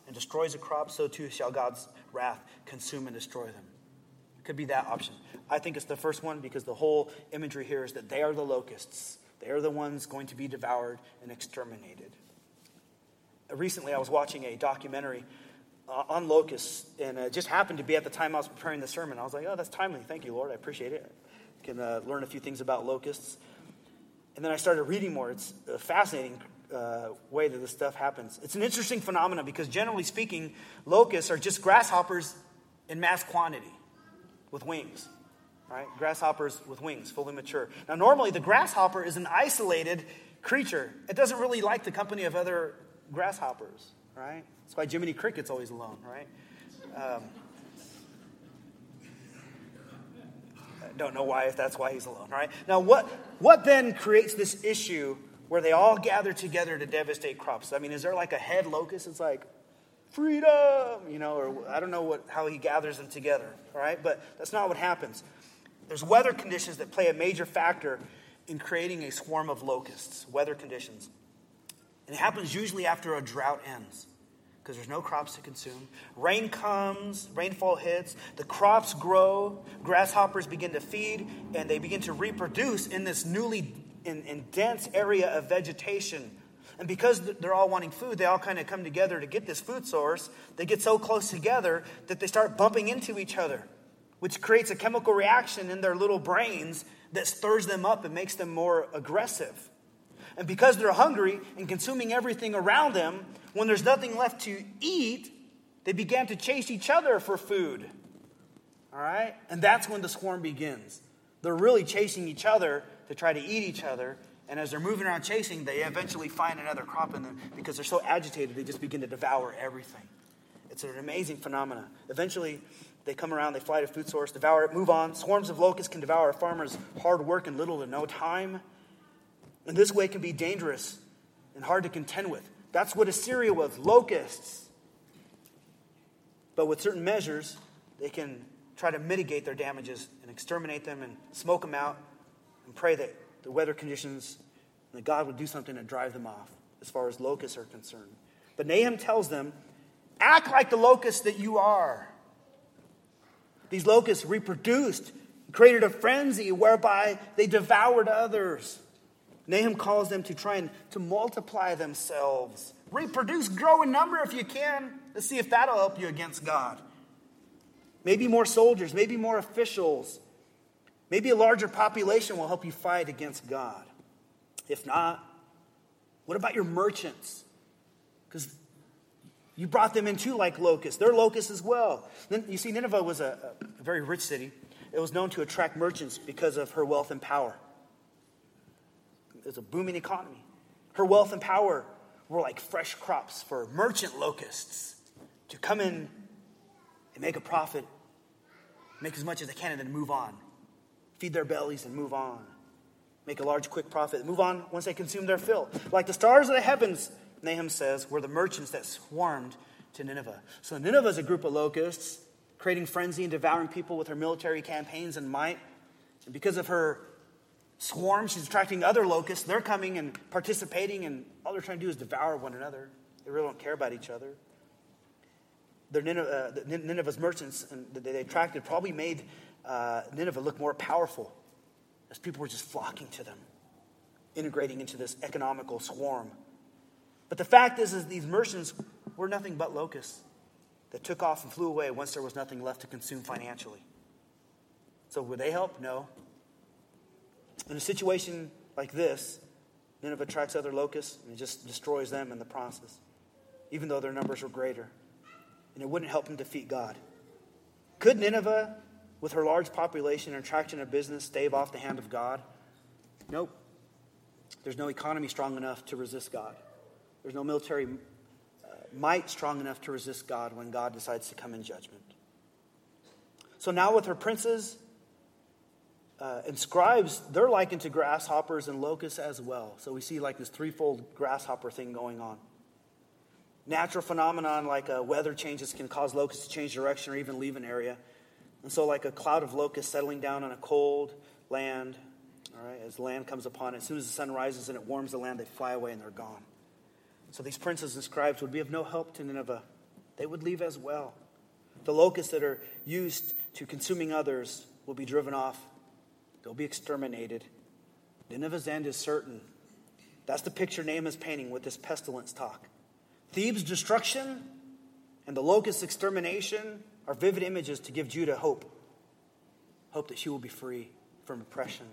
and destroys a crop, so too shall God's wrath consume and destroy them. It could be that option. I think it's the first one because the whole imagery here is that they are the locusts. They are the ones going to be devoured and exterminated. Recently, I was watching a documentary uh, on locusts, and it just happened to be at the time I was preparing the sermon. I was like, oh, that's timely. Thank you, Lord. I appreciate it. I can uh, learn a few things about locusts. And then I started reading more. It's a fascinating uh, way that this stuff happens. It's an interesting phenomenon because generally speaking, locusts are just grasshoppers in mass quantity with wings. Right? Grasshoppers with wings, fully mature. Now, normally the grasshopper is an isolated creature. It doesn't really like the company of other grasshoppers, right? That's why Jiminy Cricket's always alone, right? Um, I don't know why, if that's why he's alone, right? Now, what what then creates this issue where they all gather together to devastate crops? I mean, is there like a head locust? It's like, freedom, you know, or I don't know what how he gathers them together, all right? But that's not what happens. There's weather conditions that play a major factor in creating a swarm of locusts, weather conditions. And it happens usually after a drought ends because there's no crops to consume. Rain comes, rainfall hits, the crops grow, grasshoppers begin to feed, and they begin to reproduce in this newly in, in dense area of vegetation. And because they're all wanting food, they all kind of come together to get this food source. They get so close together that they start bumping into each other, which creates a chemical reaction in their little brains that stirs them up and makes them more aggressive. And because they're hungry and consuming everything around them, when there's nothing left to eat, they began to chase each other for food. All right? And that's when the swarm begins. They're really chasing each other to try to eat each other. And as they're moving around chasing, they eventually find another crop in them. Because they're so agitated, they just begin to devour everything. It's an amazing phenomenon. Eventually, they come around, they fly to food source, devour it, move on. Swarms of locusts can devour a farmer's hard work in little to no time. And this way can be dangerous and hard to contend with. That's what Assyria was, locusts. But with certain measures, they can try to mitigate their damages and exterminate them and smoke them out and pray that the weather conditions and that God would do something to drive them off as far as locusts are concerned. But Nahum tells them, act like the locusts that you are. These locusts reproduced, created a frenzy whereby they devoured others. Nahum calls them to try and to multiply themselves. Reproduce, grow in number if you can. Let's see if that'll help you against God. Maybe more soldiers, maybe more officials. Maybe a larger population will help you fight against God. If not, what about your merchants? Because you brought them in too like locusts. They're locusts as well. Then you see, Nineveh was a, a very rich city. It was known to attract merchants because of her wealth and power. It's a booming economy. Her wealth and power were like fresh crops for merchant locusts to come in and make a profit, make as much as they can, and then move on. Feed their bellies and move on. Make a large, quick profit. Move on once they consume their fill. Like the stars of the heavens, Nahum says, were the merchants that swarmed to Nineveh. So Nineveh is a group of locusts, creating frenzy and devouring people with her military campaigns and might. And because of her swarm, she's attracting other locusts. They're coming and participating, and all they're trying to do is devour one another. They really don't care about each other. Their Nineveh, uh, Nineveh's merchants that they attracted probably made uh, Nineveh look more powerful as people were just flocking to them, integrating into this economical swarm. But the fact is, is these merchants were nothing but locusts that took off and flew away once there was nothing left to consume financially. So would they help? No. In a situation like this, Nineveh attracts other locusts and it just destroys them in the process, even though their numbers were greater. And it wouldn't help them defeat God. Could Nineveh, with her large population and attraction of business, stave off the hand of God? Nope. There's no economy strong enough to resist God. There's no military uh, might strong enough to resist God when God decides to come in judgment. So now with her princes uh, and scribes, they're likened to grasshoppers and locusts as well. So we see like this threefold grasshopper thing going on. Natural phenomenon like uh, weather changes can cause locusts to change direction or even leave an area. And so like a cloud of locusts settling down on a cold land, all right, as land comes upon it, as soon as the sun rises and it warms the land, they fly away and they're gone. So these princes and scribes would be of no help to Nineveh. they would leave as well. The locusts that are used to consuming others will be driven off. They'll be exterminated. Nineveh's end is certain. That's the picture Nahum is painting with this pestilence talk. Thebes' destruction and the locust extermination are vivid images to give Judah hope. Hope that she will be free from oppression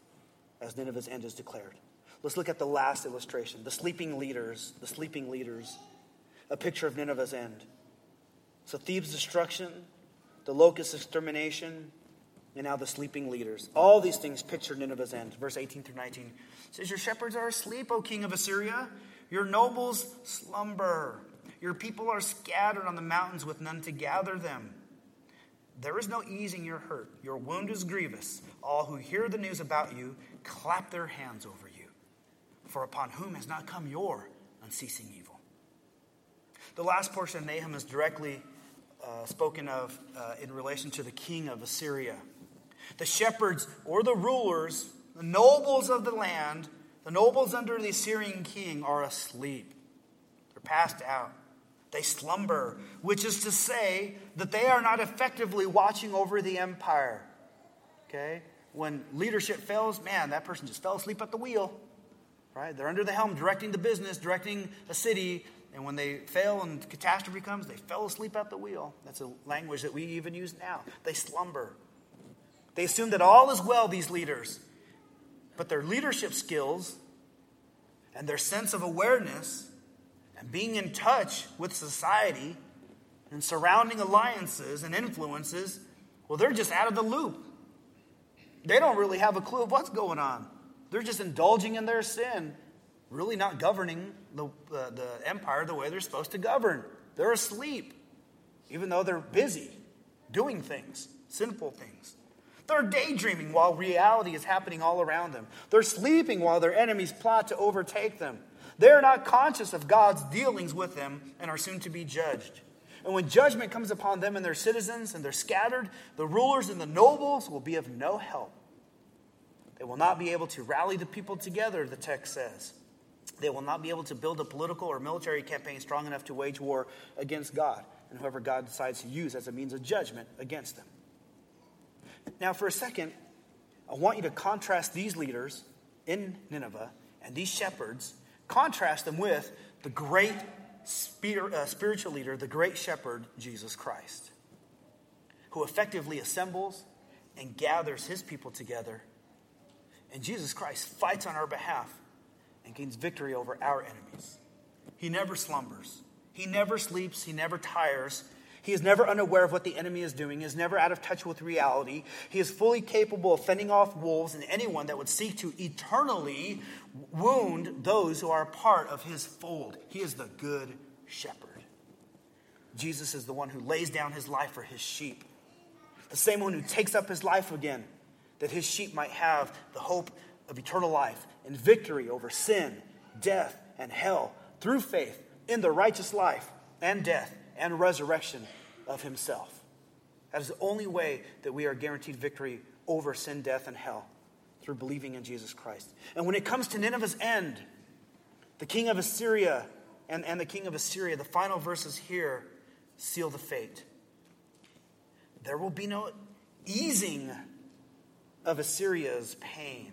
as Nineveh's end is declared. Let's look at the last illustration. The sleeping leaders. The sleeping leaders. A picture of Nineveh's end. So Thebes' destruction, the locust extermination, and now the sleeping leaders. All these things picture Nineveh's end. Verse eighteen through nineteen says, your shepherds are asleep, O king of Assyria. Your nobles slumber. Your people are scattered on the mountains with none to gather them. There is no easing your hurt. Your wound is grievous. All who hear the news about you clap their hands over you. For upon whom has not come your unceasing evil? The last portion of Nahum is directly uh, spoken of uh, in relation to the king of Assyria. The shepherds or the rulers, the nobles of the land, the nobles under the Assyrian king are asleep. They're passed out. They slumber, which is to say that they are not effectively watching over the empire. Okay? When leadership fails, man, that person just fell asleep at the wheel. Right? They're under the helm, directing the business, directing a city. And when they fail and catastrophe comes, they fell asleep at the wheel. That's a language that we even use now. They slumber. They assume that all is well, these leaders. But their leadership skills and their sense of awareness and being in touch with society and surrounding alliances and influences, well, they're just out of the loop. They don't really have a clue of what's going on. They're just indulging in their sin, really not governing the, uh, the empire the way they're supposed to govern. They're asleep, even though they're busy doing things, sinful things. They're daydreaming while reality is happening all around them. They're sleeping while their enemies plot to overtake them. They're not conscious of God's dealings with them and are soon to be judged. And when judgment comes upon them and their citizens and they're scattered, the rulers and the nobles will be of no help. They will not be able to rally the people together, the text says. They will not be able to build a political or military campaign strong enough to wage war against God and whoever God decides to use as a means of judgment against them. Now, for a second, I want you to contrast these leaders in Nineveh and these shepherds, contrast them with the great spirit, uh, spiritual leader, the great shepherd, Jesus Christ, who effectively assembles and gathers his people together. And Jesus Christ fights on our behalf and gains victory over our enemies. He never slumbers. He never sleeps. He never tires. He is never unaware of what the enemy is doing. He is never out of touch with reality. He is fully capable of fending off wolves and anyone that would seek to eternally wound those who are a part of his fold. He is the good shepherd. Jesus is the one who lays down his life for his sheep. The same one who takes up his life again, that his sheep might have the hope of eternal life and victory over sin, death, and hell through faith in the righteous life and death and resurrection of himself. That is the only way that we are guaranteed victory over sin, death, and hell, through believing in Jesus Christ. And when it comes to Nineveh's end, the king of Assyria and, and the king of Assyria, the final verses here seal the fate. There will be no easing of Assyria's pain.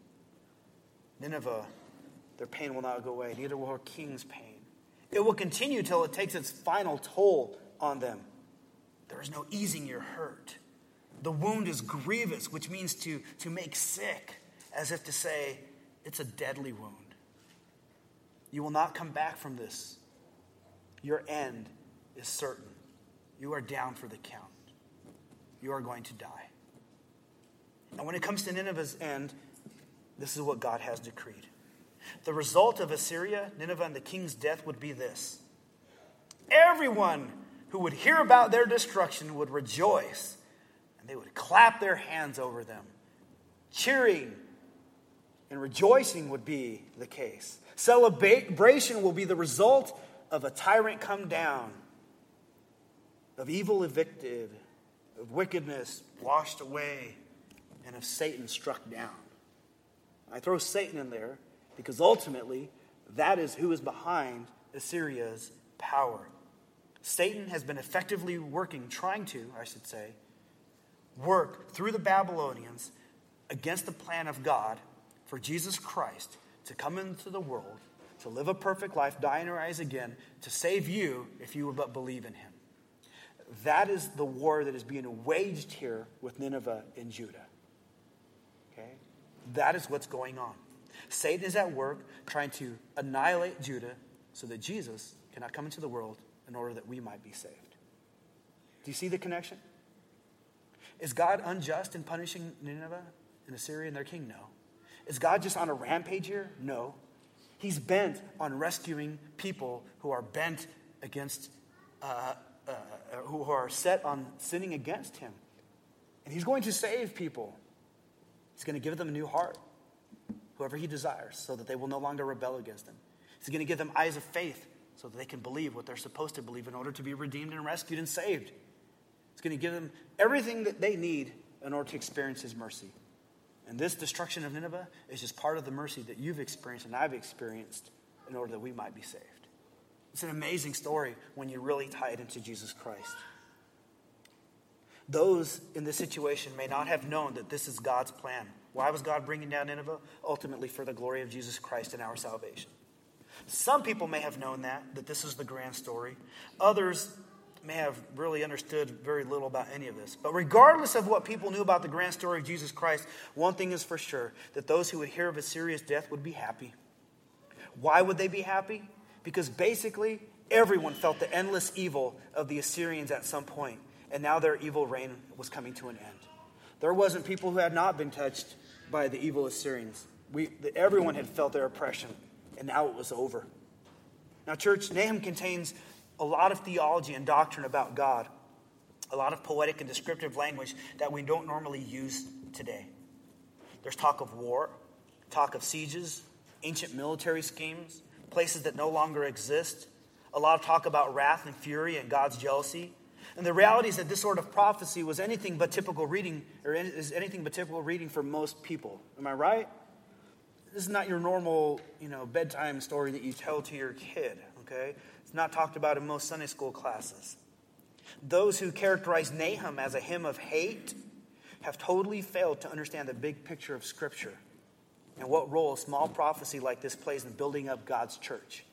Nineveh, their pain will not go away. Neither will her king's pain. It will continue till it takes its final toll on them. There is no easing your hurt. The wound is grievous, which means to, to make sick, as if to say, it's a deadly wound. You will not come back from this. Your end is certain. You are down for the count. You are going to die. And when it comes to Nineveh's end, this is what God has decreed. The result of Assyria, Nineveh, and the king's death would be this. Everyone who would hear about their destruction would rejoice, and they would clap their hands over them. Cheering and rejoicing would be the case. Celebration will be the result of a tyrant come down, of evil evicted, of wickedness washed away, and of Satan struck down. I throw Satan in there because ultimately that is who is behind Assyria's power. Satan has been effectively working, trying to, I should say, work through the Babylonians against the plan of God for Jesus Christ to come into the world, to live a perfect life, die and rise again, to save you if you would but believe in him. That is the war that is being waged here with Nineveh and Judah. Okay? That is what's going on. Satan is at work trying to annihilate Judah so that Jesus cannot come into the world in order that we might be saved. Do you see the connection? Is God unjust in punishing Nineveh and Assyria and their king? No. Is God just on a rampage here? No. He's bent on rescuing people who are bent against, uh, uh, who are set on sinning against him. And he's going to save people. He's going to give them a new heart, whoever he desires, so that they will no longer rebel against him. He's going to give them eyes of faith so that they can believe what they're supposed to believe in order to be redeemed and rescued and saved. He's going to give them everything that they need in order to experience his mercy. And this destruction of Nineveh is just part of the mercy that you've experienced and I've experienced in order that we might be saved. It's an amazing story when you really tie it into Jesus Christ. Those in this situation may not have known that this is God's plan. Why was God bringing down Nineveh? Ultimately for the glory of Jesus Christ and our salvation. Some people may have known that, that this is the grand story. Others may have really understood very little about any of this. But regardless of what people knew about the grand story of Jesus Christ, one thing is for sure, that those who would hear of Assyria's death would be happy. Why would they be happy? Because basically, everyone felt the endless evil of the Assyrians at some point, and now their evil reign was coming to an end. There wasn't people who had not been touched by the evil Assyrians. We, the, everyone had felt their oppression, and now it was over. Now, church, Nahum contains a lot of theology and doctrine about God, a lot of poetic and descriptive language that we don't normally use today. There's talk of war, talk of sieges, ancient military schemes, places that no longer exist, a lot of talk about wrath and fury and God's jealousy. And the reality is that this sort of prophecy was anything but typical reading, or is anything but typical reading for most people. Am I right? This is not your normal, you know, bedtime story that you tell to your kid, okay? It's not talked about in most Sunday school classes. Those who characterize Nahum as a hymn of hate have totally failed to understand the big picture of Scripture and what role a small prophecy like this plays in building up God's church.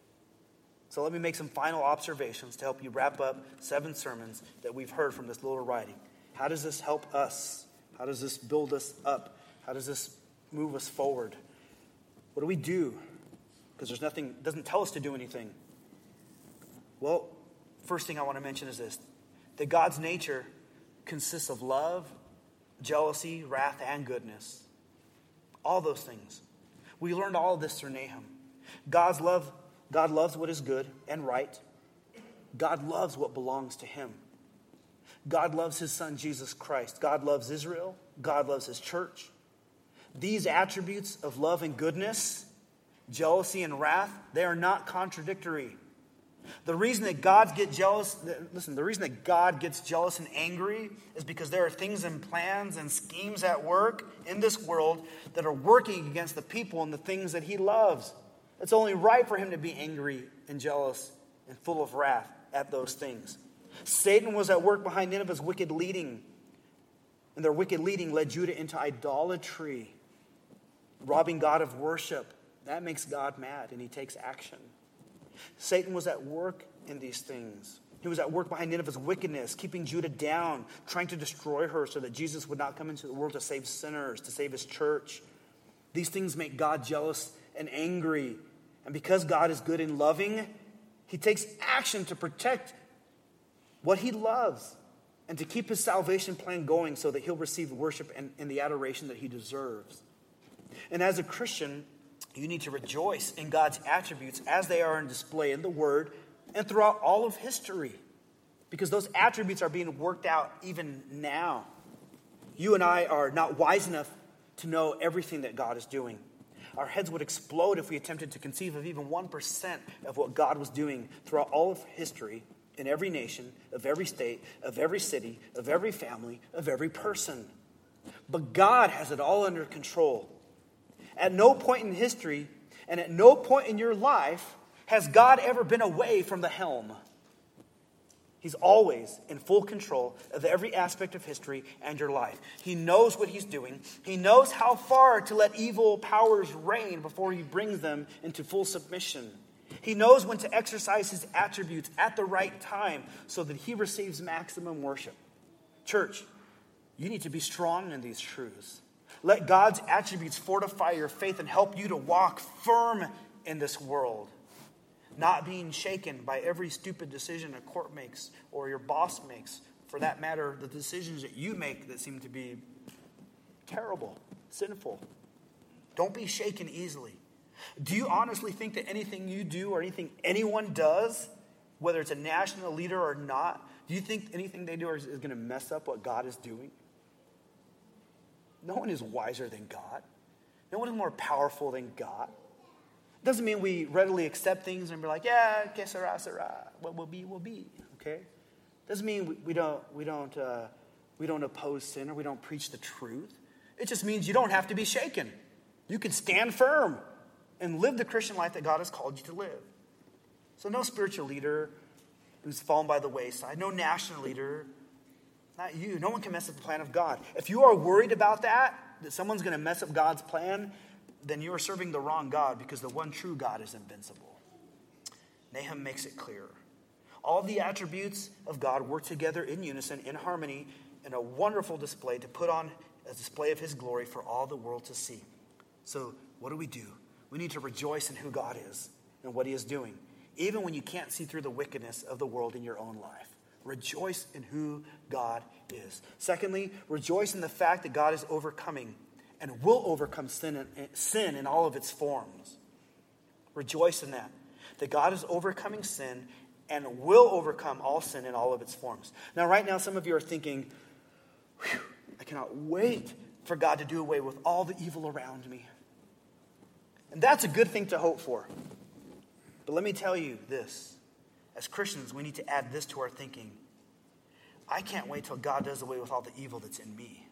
So let me make some final observations to help you wrap up seven sermons that we've heard from this little writing. How does this help us? How does this build us up? How does this move us forward? What do we do? Because there's nothing, it doesn't tell us to do anything. Well, first thing I want to mention is this, that God's nature consists of love, jealousy, wrath, and goodness. All those things. We learned all of this through Nahum. God's love God loves what is good and right. God loves what belongs to him. God loves his son, Jesus Christ. God loves Israel. God loves his church. These attributes of love and goodness, jealousy and wrath, they are not contradictory. The reason that God gets jealous, listen, the reason that God gets jealous and angry is because there are things and plans and schemes at work in this world that are working against the people and the things that he loves. It's only right for him to be angry and jealous and full of wrath at those things. Satan was at work behind Nineveh's wicked leading. And their wicked leading led Judah into idolatry, robbing God of worship. That makes God mad, and he takes action. Satan was at work in these things. He was at work behind Nineveh's wickedness, keeping Judah down, trying to destroy her so that Jesus would not come into the world to save sinners, to save his church. These things make God jealous and angry. And because God is good and loving, he takes action to protect what he loves and to keep his salvation plan going so that he'll receive worship and, and the adoration that he deserves. And as a Christian, you need to rejoice in God's attributes as they are on display in the Word and throughout all of history, because those attributes are being worked out even now. You and I are not wise enough to know everything that God is doing. Our heads would explode if we attempted to conceive of even one percent of what God was doing throughout all of history, in every nation, of every state, of every city, of every family, of every person. But God has it all under control. At no point in history and at no point in your life has God ever been away from the helm. He's always in full control of every aspect of history and your life. He knows what he's doing. He knows how far to let evil powers reign before he brings them into full submission. He knows when to exercise his attributes at the right time so that he receives maximum worship. Church, you need to be strong in these truths. Let God's attributes fortify your faith and help you to walk firm in this world, not being shaken by every stupid decision a court makes or your boss makes. For that matter, the decisions that you make that seem to be terrible, sinful. Don't be shaken easily. Do you honestly think that anything you do or anything anyone does, whether it's a national leader or not, do you think anything they do is, is going to mess up what God is doing? No one is wiser than God. No one is more powerful than God. Doesn't mean we readily accept things and be like, yeah, que sera, sera. What will be, will be. Okay? Doesn't mean we, we don't we don't uh, we don't oppose sin or we don't preach the truth. It just means you don't have to be shaken. You can stand firm and live the Christian life that God has called you to live. So no spiritual leader who's fallen by the wayside, no national leader, not you. No one can mess up the plan of God. If you are worried about that, that someone's going to mess up God's plan, then you are serving the wrong God, because the one true God is invincible. Nahum makes it clear. All the attributes of God work together in unison, in harmony, in a wonderful display to put on a display of his glory for all the world to see. So what do we do? We need to rejoice in who God is and what he is doing, even when you can't see through the wickedness of the world in your own life. Rejoice in who God is. Secondly, rejoice in the fact that God is overcoming and will overcome sin in, sin in all of its forms. Rejoice in that. That God is overcoming sin and will overcome all sin in all of its forms. Now, right now, some of you are thinking, I cannot wait for God to do away with all the evil around me. And that's a good thing to hope for. But let me tell you this. As Christians, we need to add this to our thinking. I can't wait till God does away with all the evil that's in me.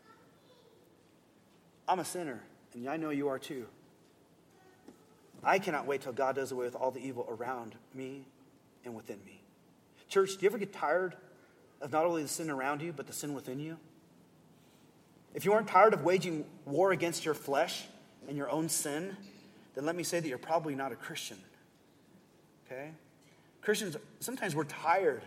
I'm a sinner, and I know you are too. I cannot wait till God does away with all the evil around me and within me. Church, do you ever get tired of not only the sin around you, but the sin within you? If you aren't tired of waging war against your flesh and your own sin, then let me say that you're probably not a Christian. Okay? Christians, sometimes we're tired.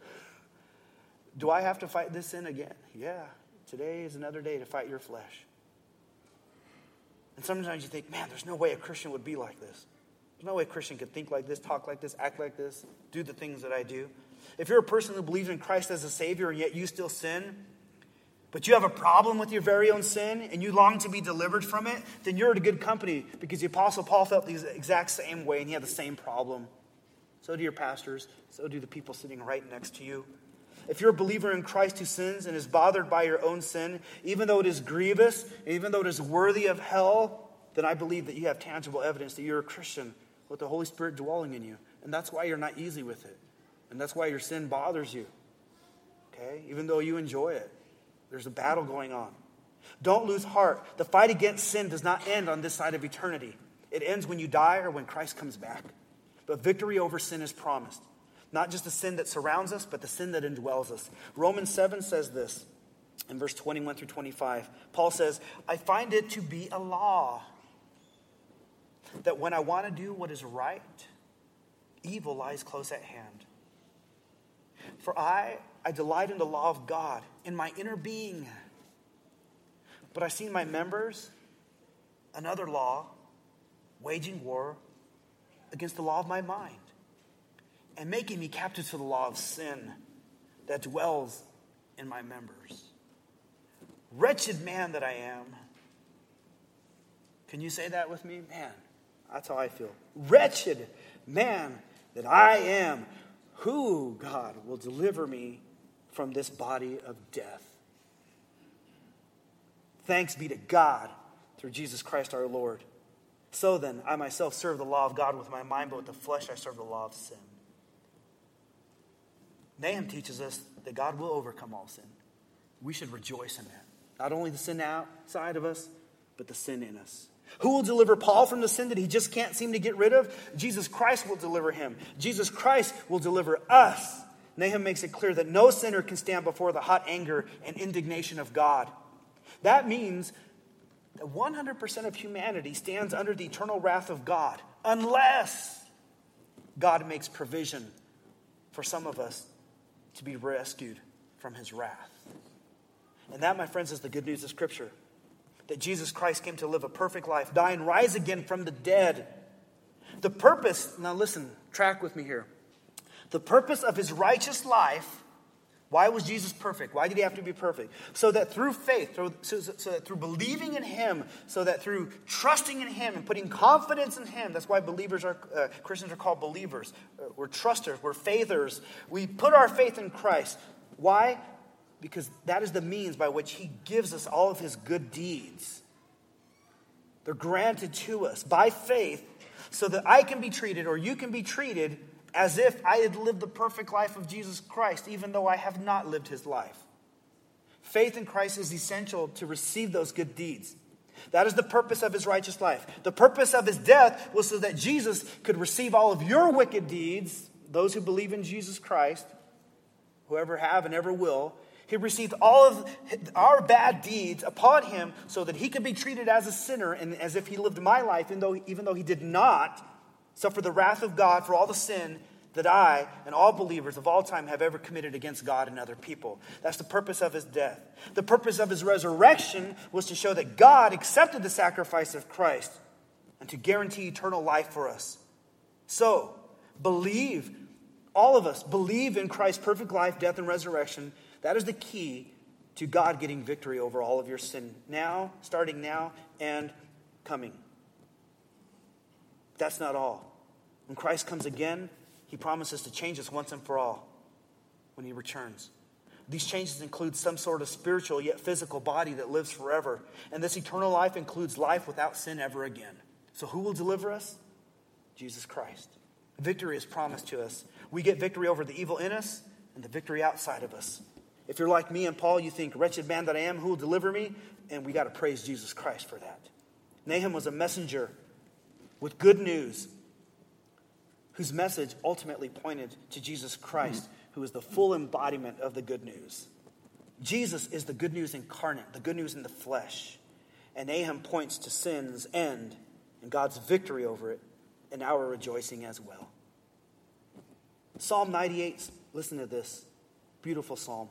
Do I have to fight this sin again? Yeah, today is another day to fight your flesh. And sometimes you think, man, there's no way a Christian would be like this. There's no way a Christian could think like this, talk like this, act like this, do the things that I do. If you're a person who believes in Christ as a Savior and yet you still sin, but you have a problem with your very own sin and you long to be delivered from it, then you're in good company, because the Apostle Paul felt the exact same way and he had the same problem. So do your pastors. So do the people sitting right next to you. If you're a believer in Christ who sins and is bothered by your own sin, even though it is grievous, even though it is worthy of hell, then I believe that you have tangible evidence that you're a Christian with the Holy Spirit dwelling in you. And that's why you're not easy with it. And that's why your sin bothers you. Okay? Even though you enjoy it. There's a battle going on. Don't lose heart. The fight against sin does not end on this side of eternity. It ends when you die or when Christ comes back. But victory over sin is promised. Not just the sin that surrounds us, but the sin that indwells us. Romans seven says this in verse twenty-one through twenty-five. Paul says, I find it to be a law that when I want to do what is right, evil lies close at hand. For I, I delight in the law of God, in my inner being. But I see in my members another law, waging war against the law of my mind, and making me captive to the law of sin that dwells in my members. Wretched man that I am. Can you say that with me? Man, that's how I feel. Wretched man that I am. Who, God, will deliver me from this body of death? Thanks be to God through Jesus Christ our Lord. So then, I myself serve the law of God with my mind, but with the flesh I serve the law of sin. Nahum teaches us that God will overcome all sin. We should rejoice in that. Not only the sin outside of us, but the sin in us. Who will deliver Paul from the sin that he just can't seem to get rid of? Jesus Christ will deliver him. Jesus Christ will deliver us. Nahum makes it clear that no sinner can stand before the hot anger and indignation of God. That means that one hundred percent of humanity stands under the eternal wrath of God unless God makes provision for some of us to be rescued from his wrath. And that, my friends, is the good news of Scripture. That Jesus Christ came to live a perfect life, die and rise again from the dead. The purpose, now listen, track with me here. The purpose of his righteous life, why was Jesus perfect? Why did he have to be perfect? So that through faith, so, so, so that through believing in him, so that through trusting in him and putting confidence in him, that's why believers are, uh, Christians are called believers. Uh, we're trusters, we're faithers. We put our faith in Christ. Why? Because that is the means by which he gives us all of his good deeds. They're granted to us by faith so that I can be treated, or you can be treated, as if I had lived the perfect life of Jesus Christ, even though I have not lived his life. Faith in Christ is essential to receive those good deeds. That is the purpose of his righteous life. The purpose of his death was so that Jesus could receive all of your wicked deeds, those who believe in Jesus Christ, whoever have and ever will. He received all of our bad deeds upon him so that he could be treated as a sinner and as if he lived my life, even though, even though he did not suffer the wrath of God for all the sin that I and all believers of all time have ever committed against God and other people. That's the purpose of his death. The purpose of his resurrection was to show that God accepted the sacrifice of Christ and to guarantee eternal life for us. So, believe, all of us, believe in Christ's perfect life, death, and resurrection. That is the key to God getting victory over all of your sin now, starting now, and coming. That's not all. When Christ comes again, he promises to change us once and for all when he returns. These changes include some sort of spiritual yet physical body that lives forever. And this eternal life includes life without sin ever again. So who will deliver us? Jesus Christ. Victory is promised to us. We get victory over the evil in us and the victory outside of us. If you're like me and Paul, you think, wretched man that I am, who will deliver me? And we got to praise Jesus Christ for that. Nahum was a messenger with good news, whose message ultimately pointed to Jesus Christ, who is the full embodiment of the good news. Jesus is the good news incarnate, the good news in the flesh. And Nahum points to sin's end and God's victory over it and our rejoicing as well. Psalm ninety-eight, listen to this beautiful psalm.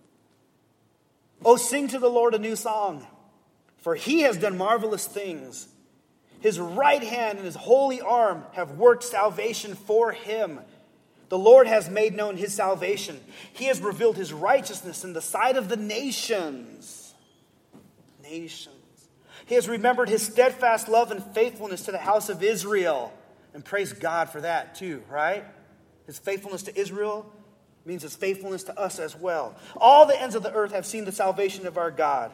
Oh, sing to the Lord a new song, for he has done marvelous things. His right hand and his holy arm have worked salvation for him. The Lord has made known his salvation. He has revealed his righteousness in the sight of the nations. Nations. He has remembered his steadfast love and faithfulness to the house of Israel. And praise God for that too, right? His faithfulness to Israel means his faithfulness to us as well. All the ends of the earth have seen the salvation of our God.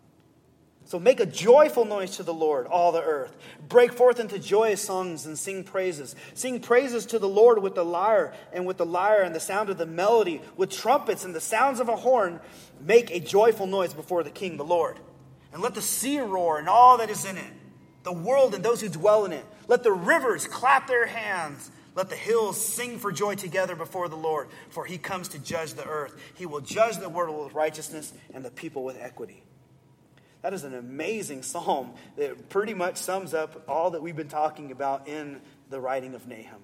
So make a joyful noise to the Lord, all the earth. Break forth into joyous songs and sing praises. Sing praises to the Lord with the lyre and with the lyre and the sound of the melody, with trumpets and the sounds of a horn. Make a joyful noise before the King, the Lord. And let the sea roar and all that is in it, the world and those who dwell in it. Let the rivers clap their hands. Let the hills sing for joy together before the Lord, for he comes to judge the earth. He will judge the world with righteousness and the people with equity. That is an amazing psalm that pretty much sums up all that we've been talking about in the writing of Nahum.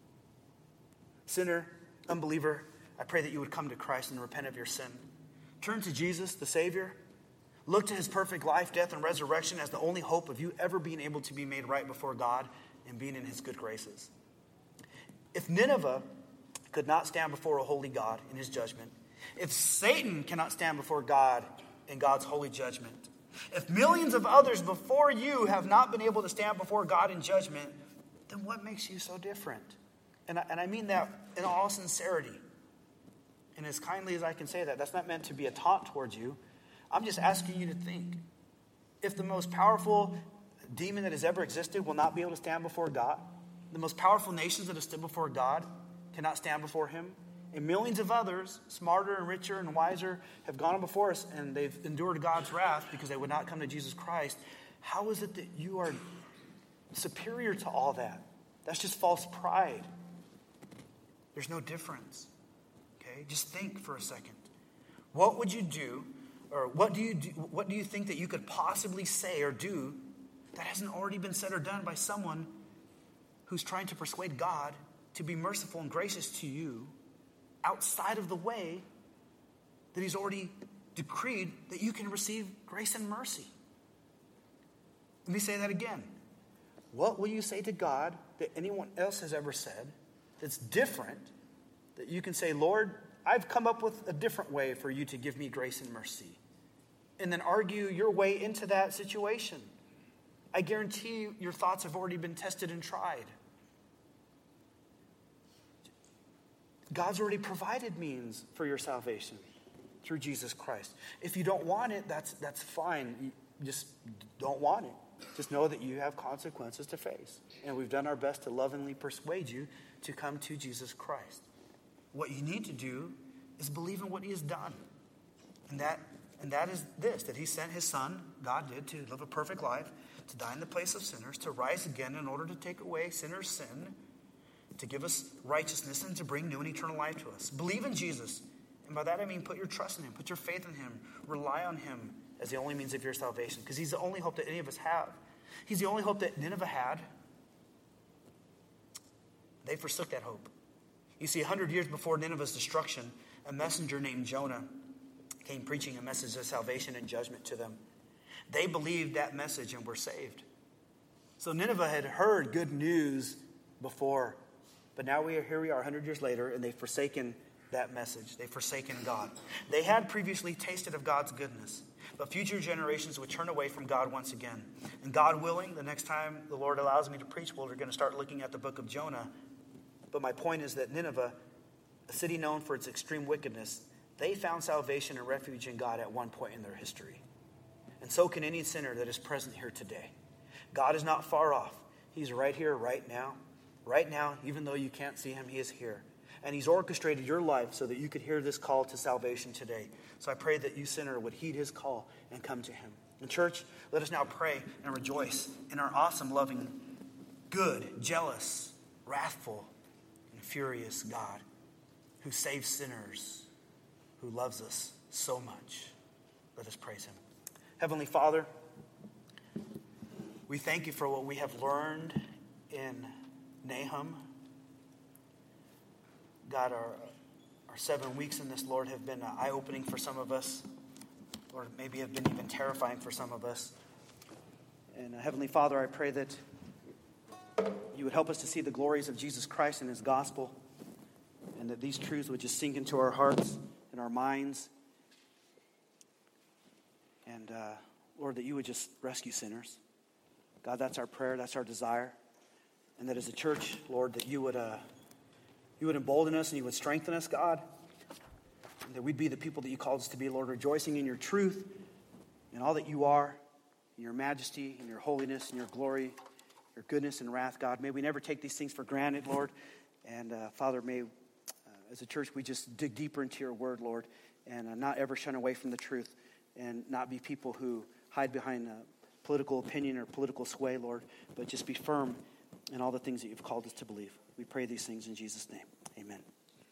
Sinner, unbeliever, I pray that you would come to Christ and repent of your sin. Turn to Jesus, the Savior. Look to his perfect life, death, and resurrection as the only hope of you ever being able to be made right before God and being in his good graces. If Nineveh could not stand before a holy God in his judgment, if Satan cannot stand before God in God's holy judgment, if millions of others before you have not been able to stand before God in judgment, then what makes you so different? And I, and I mean that in all sincerity. And as kindly as I can say that, that's not meant to be a taunt towards you. I'm just asking you to think. If the most powerful demon that has ever existed will not be able to stand before God, the most powerful nations that have stood before God cannot stand before him, and millions of others, smarter and richer and wiser, have gone on before us and they've endured God's wrath because they would not come to Jesus Christ. How is it that you are superior to all that? That's just false pride. There's no difference. Okay? okay? Just think for a second. What would you do, or what do you do, what do you think that you could possibly say or do that hasn't already been said or done by someone who's trying to persuade God to be merciful and gracious to you outside of the way that he's already decreed that you can receive grace and mercy? Let me say that again. What will you say to God that anyone else has ever said that's different, that you can say, Lord, I've come up with a different way for you to give me grace and mercy, and then argue your way into that situation? I guarantee you, your thoughts have already been tested and tried. God's already provided means for your salvation through Jesus Christ. If you don't want it, that's that's fine. You just don't want it. Just know that you have consequences to face. And we've done our best to lovingly persuade you to come to Jesus Christ. What you need to do is believe in what he has done. And that and that is this, that he sent his son, God did, to live a perfect life, to die in the place of sinners, to rise again in order to take away sinners' sin, to give us righteousness, and to bring new and eternal life to us. Believe in Jesus. And by that I mean put your trust in him, put your faith in him, rely on him as the only means of your salvation, because he's the only hope that any of us have. He's the only hope that Nineveh had. They forsook that hope. You see, a hundred years before Nineveh's destruction, a messenger named Jonah came preaching a message of salvation and judgment to them. They believed that message and were saved. So Nineveh had heard good news before, but now we are here we are a hundred years later, and they've forsaken that message. They've forsaken God. They had previously tasted of God's goodness, but future generations would turn away from God once again. And God willing, the next time the Lord allows me to preach, well, we're going to start looking at the book of Jonah. But my point is that Nineveh, a city known for its extreme wickedness, they found salvation and refuge in God at one point in their history. And so can any sinner that is present here today. God is not far off. He's right here, right now. Right now, even though you can't see him, he is here. And he's orchestrated your life so that you could hear this call to salvation today. So I pray that you, sinner, would heed his call and come to him. In church, let us now pray and rejoice in our awesome, loving, good, jealous, wrathful, and furious God who saves sinners, who loves us so much. Let us praise him. Heavenly Father, we thank you for what we have learned in Nahum. God, our, our seven weeks in this, Lord, have been uh, eye-opening for some of us, or maybe have been even terrifying for some of us. And uh, Heavenly Father, I pray that you would help us to see the glories of Jesus Christ and his gospel, and that these truths would just sink into our hearts and our minds. And uh, Lord, that you would just rescue sinners. God, that's our prayer, that's our desire. And that as a church, Lord, that you would... Uh, You would embolden us and you would strengthen us, God. And that we'd be the people that you called us to be, Lord, rejoicing in your truth, in all that you are, in your majesty, in your holiness, in your glory, your goodness and wrath, God. May we never take these things for granted, Lord. And uh, Father, may, uh, as a church, we just dig deeper into your word, Lord, and uh, not ever shun away from the truth, and not be people who hide behind uh, political opinion or political sway, Lord, but just be firm in all the things that you've called us to believe. We pray these things in Jesus' name. Amen.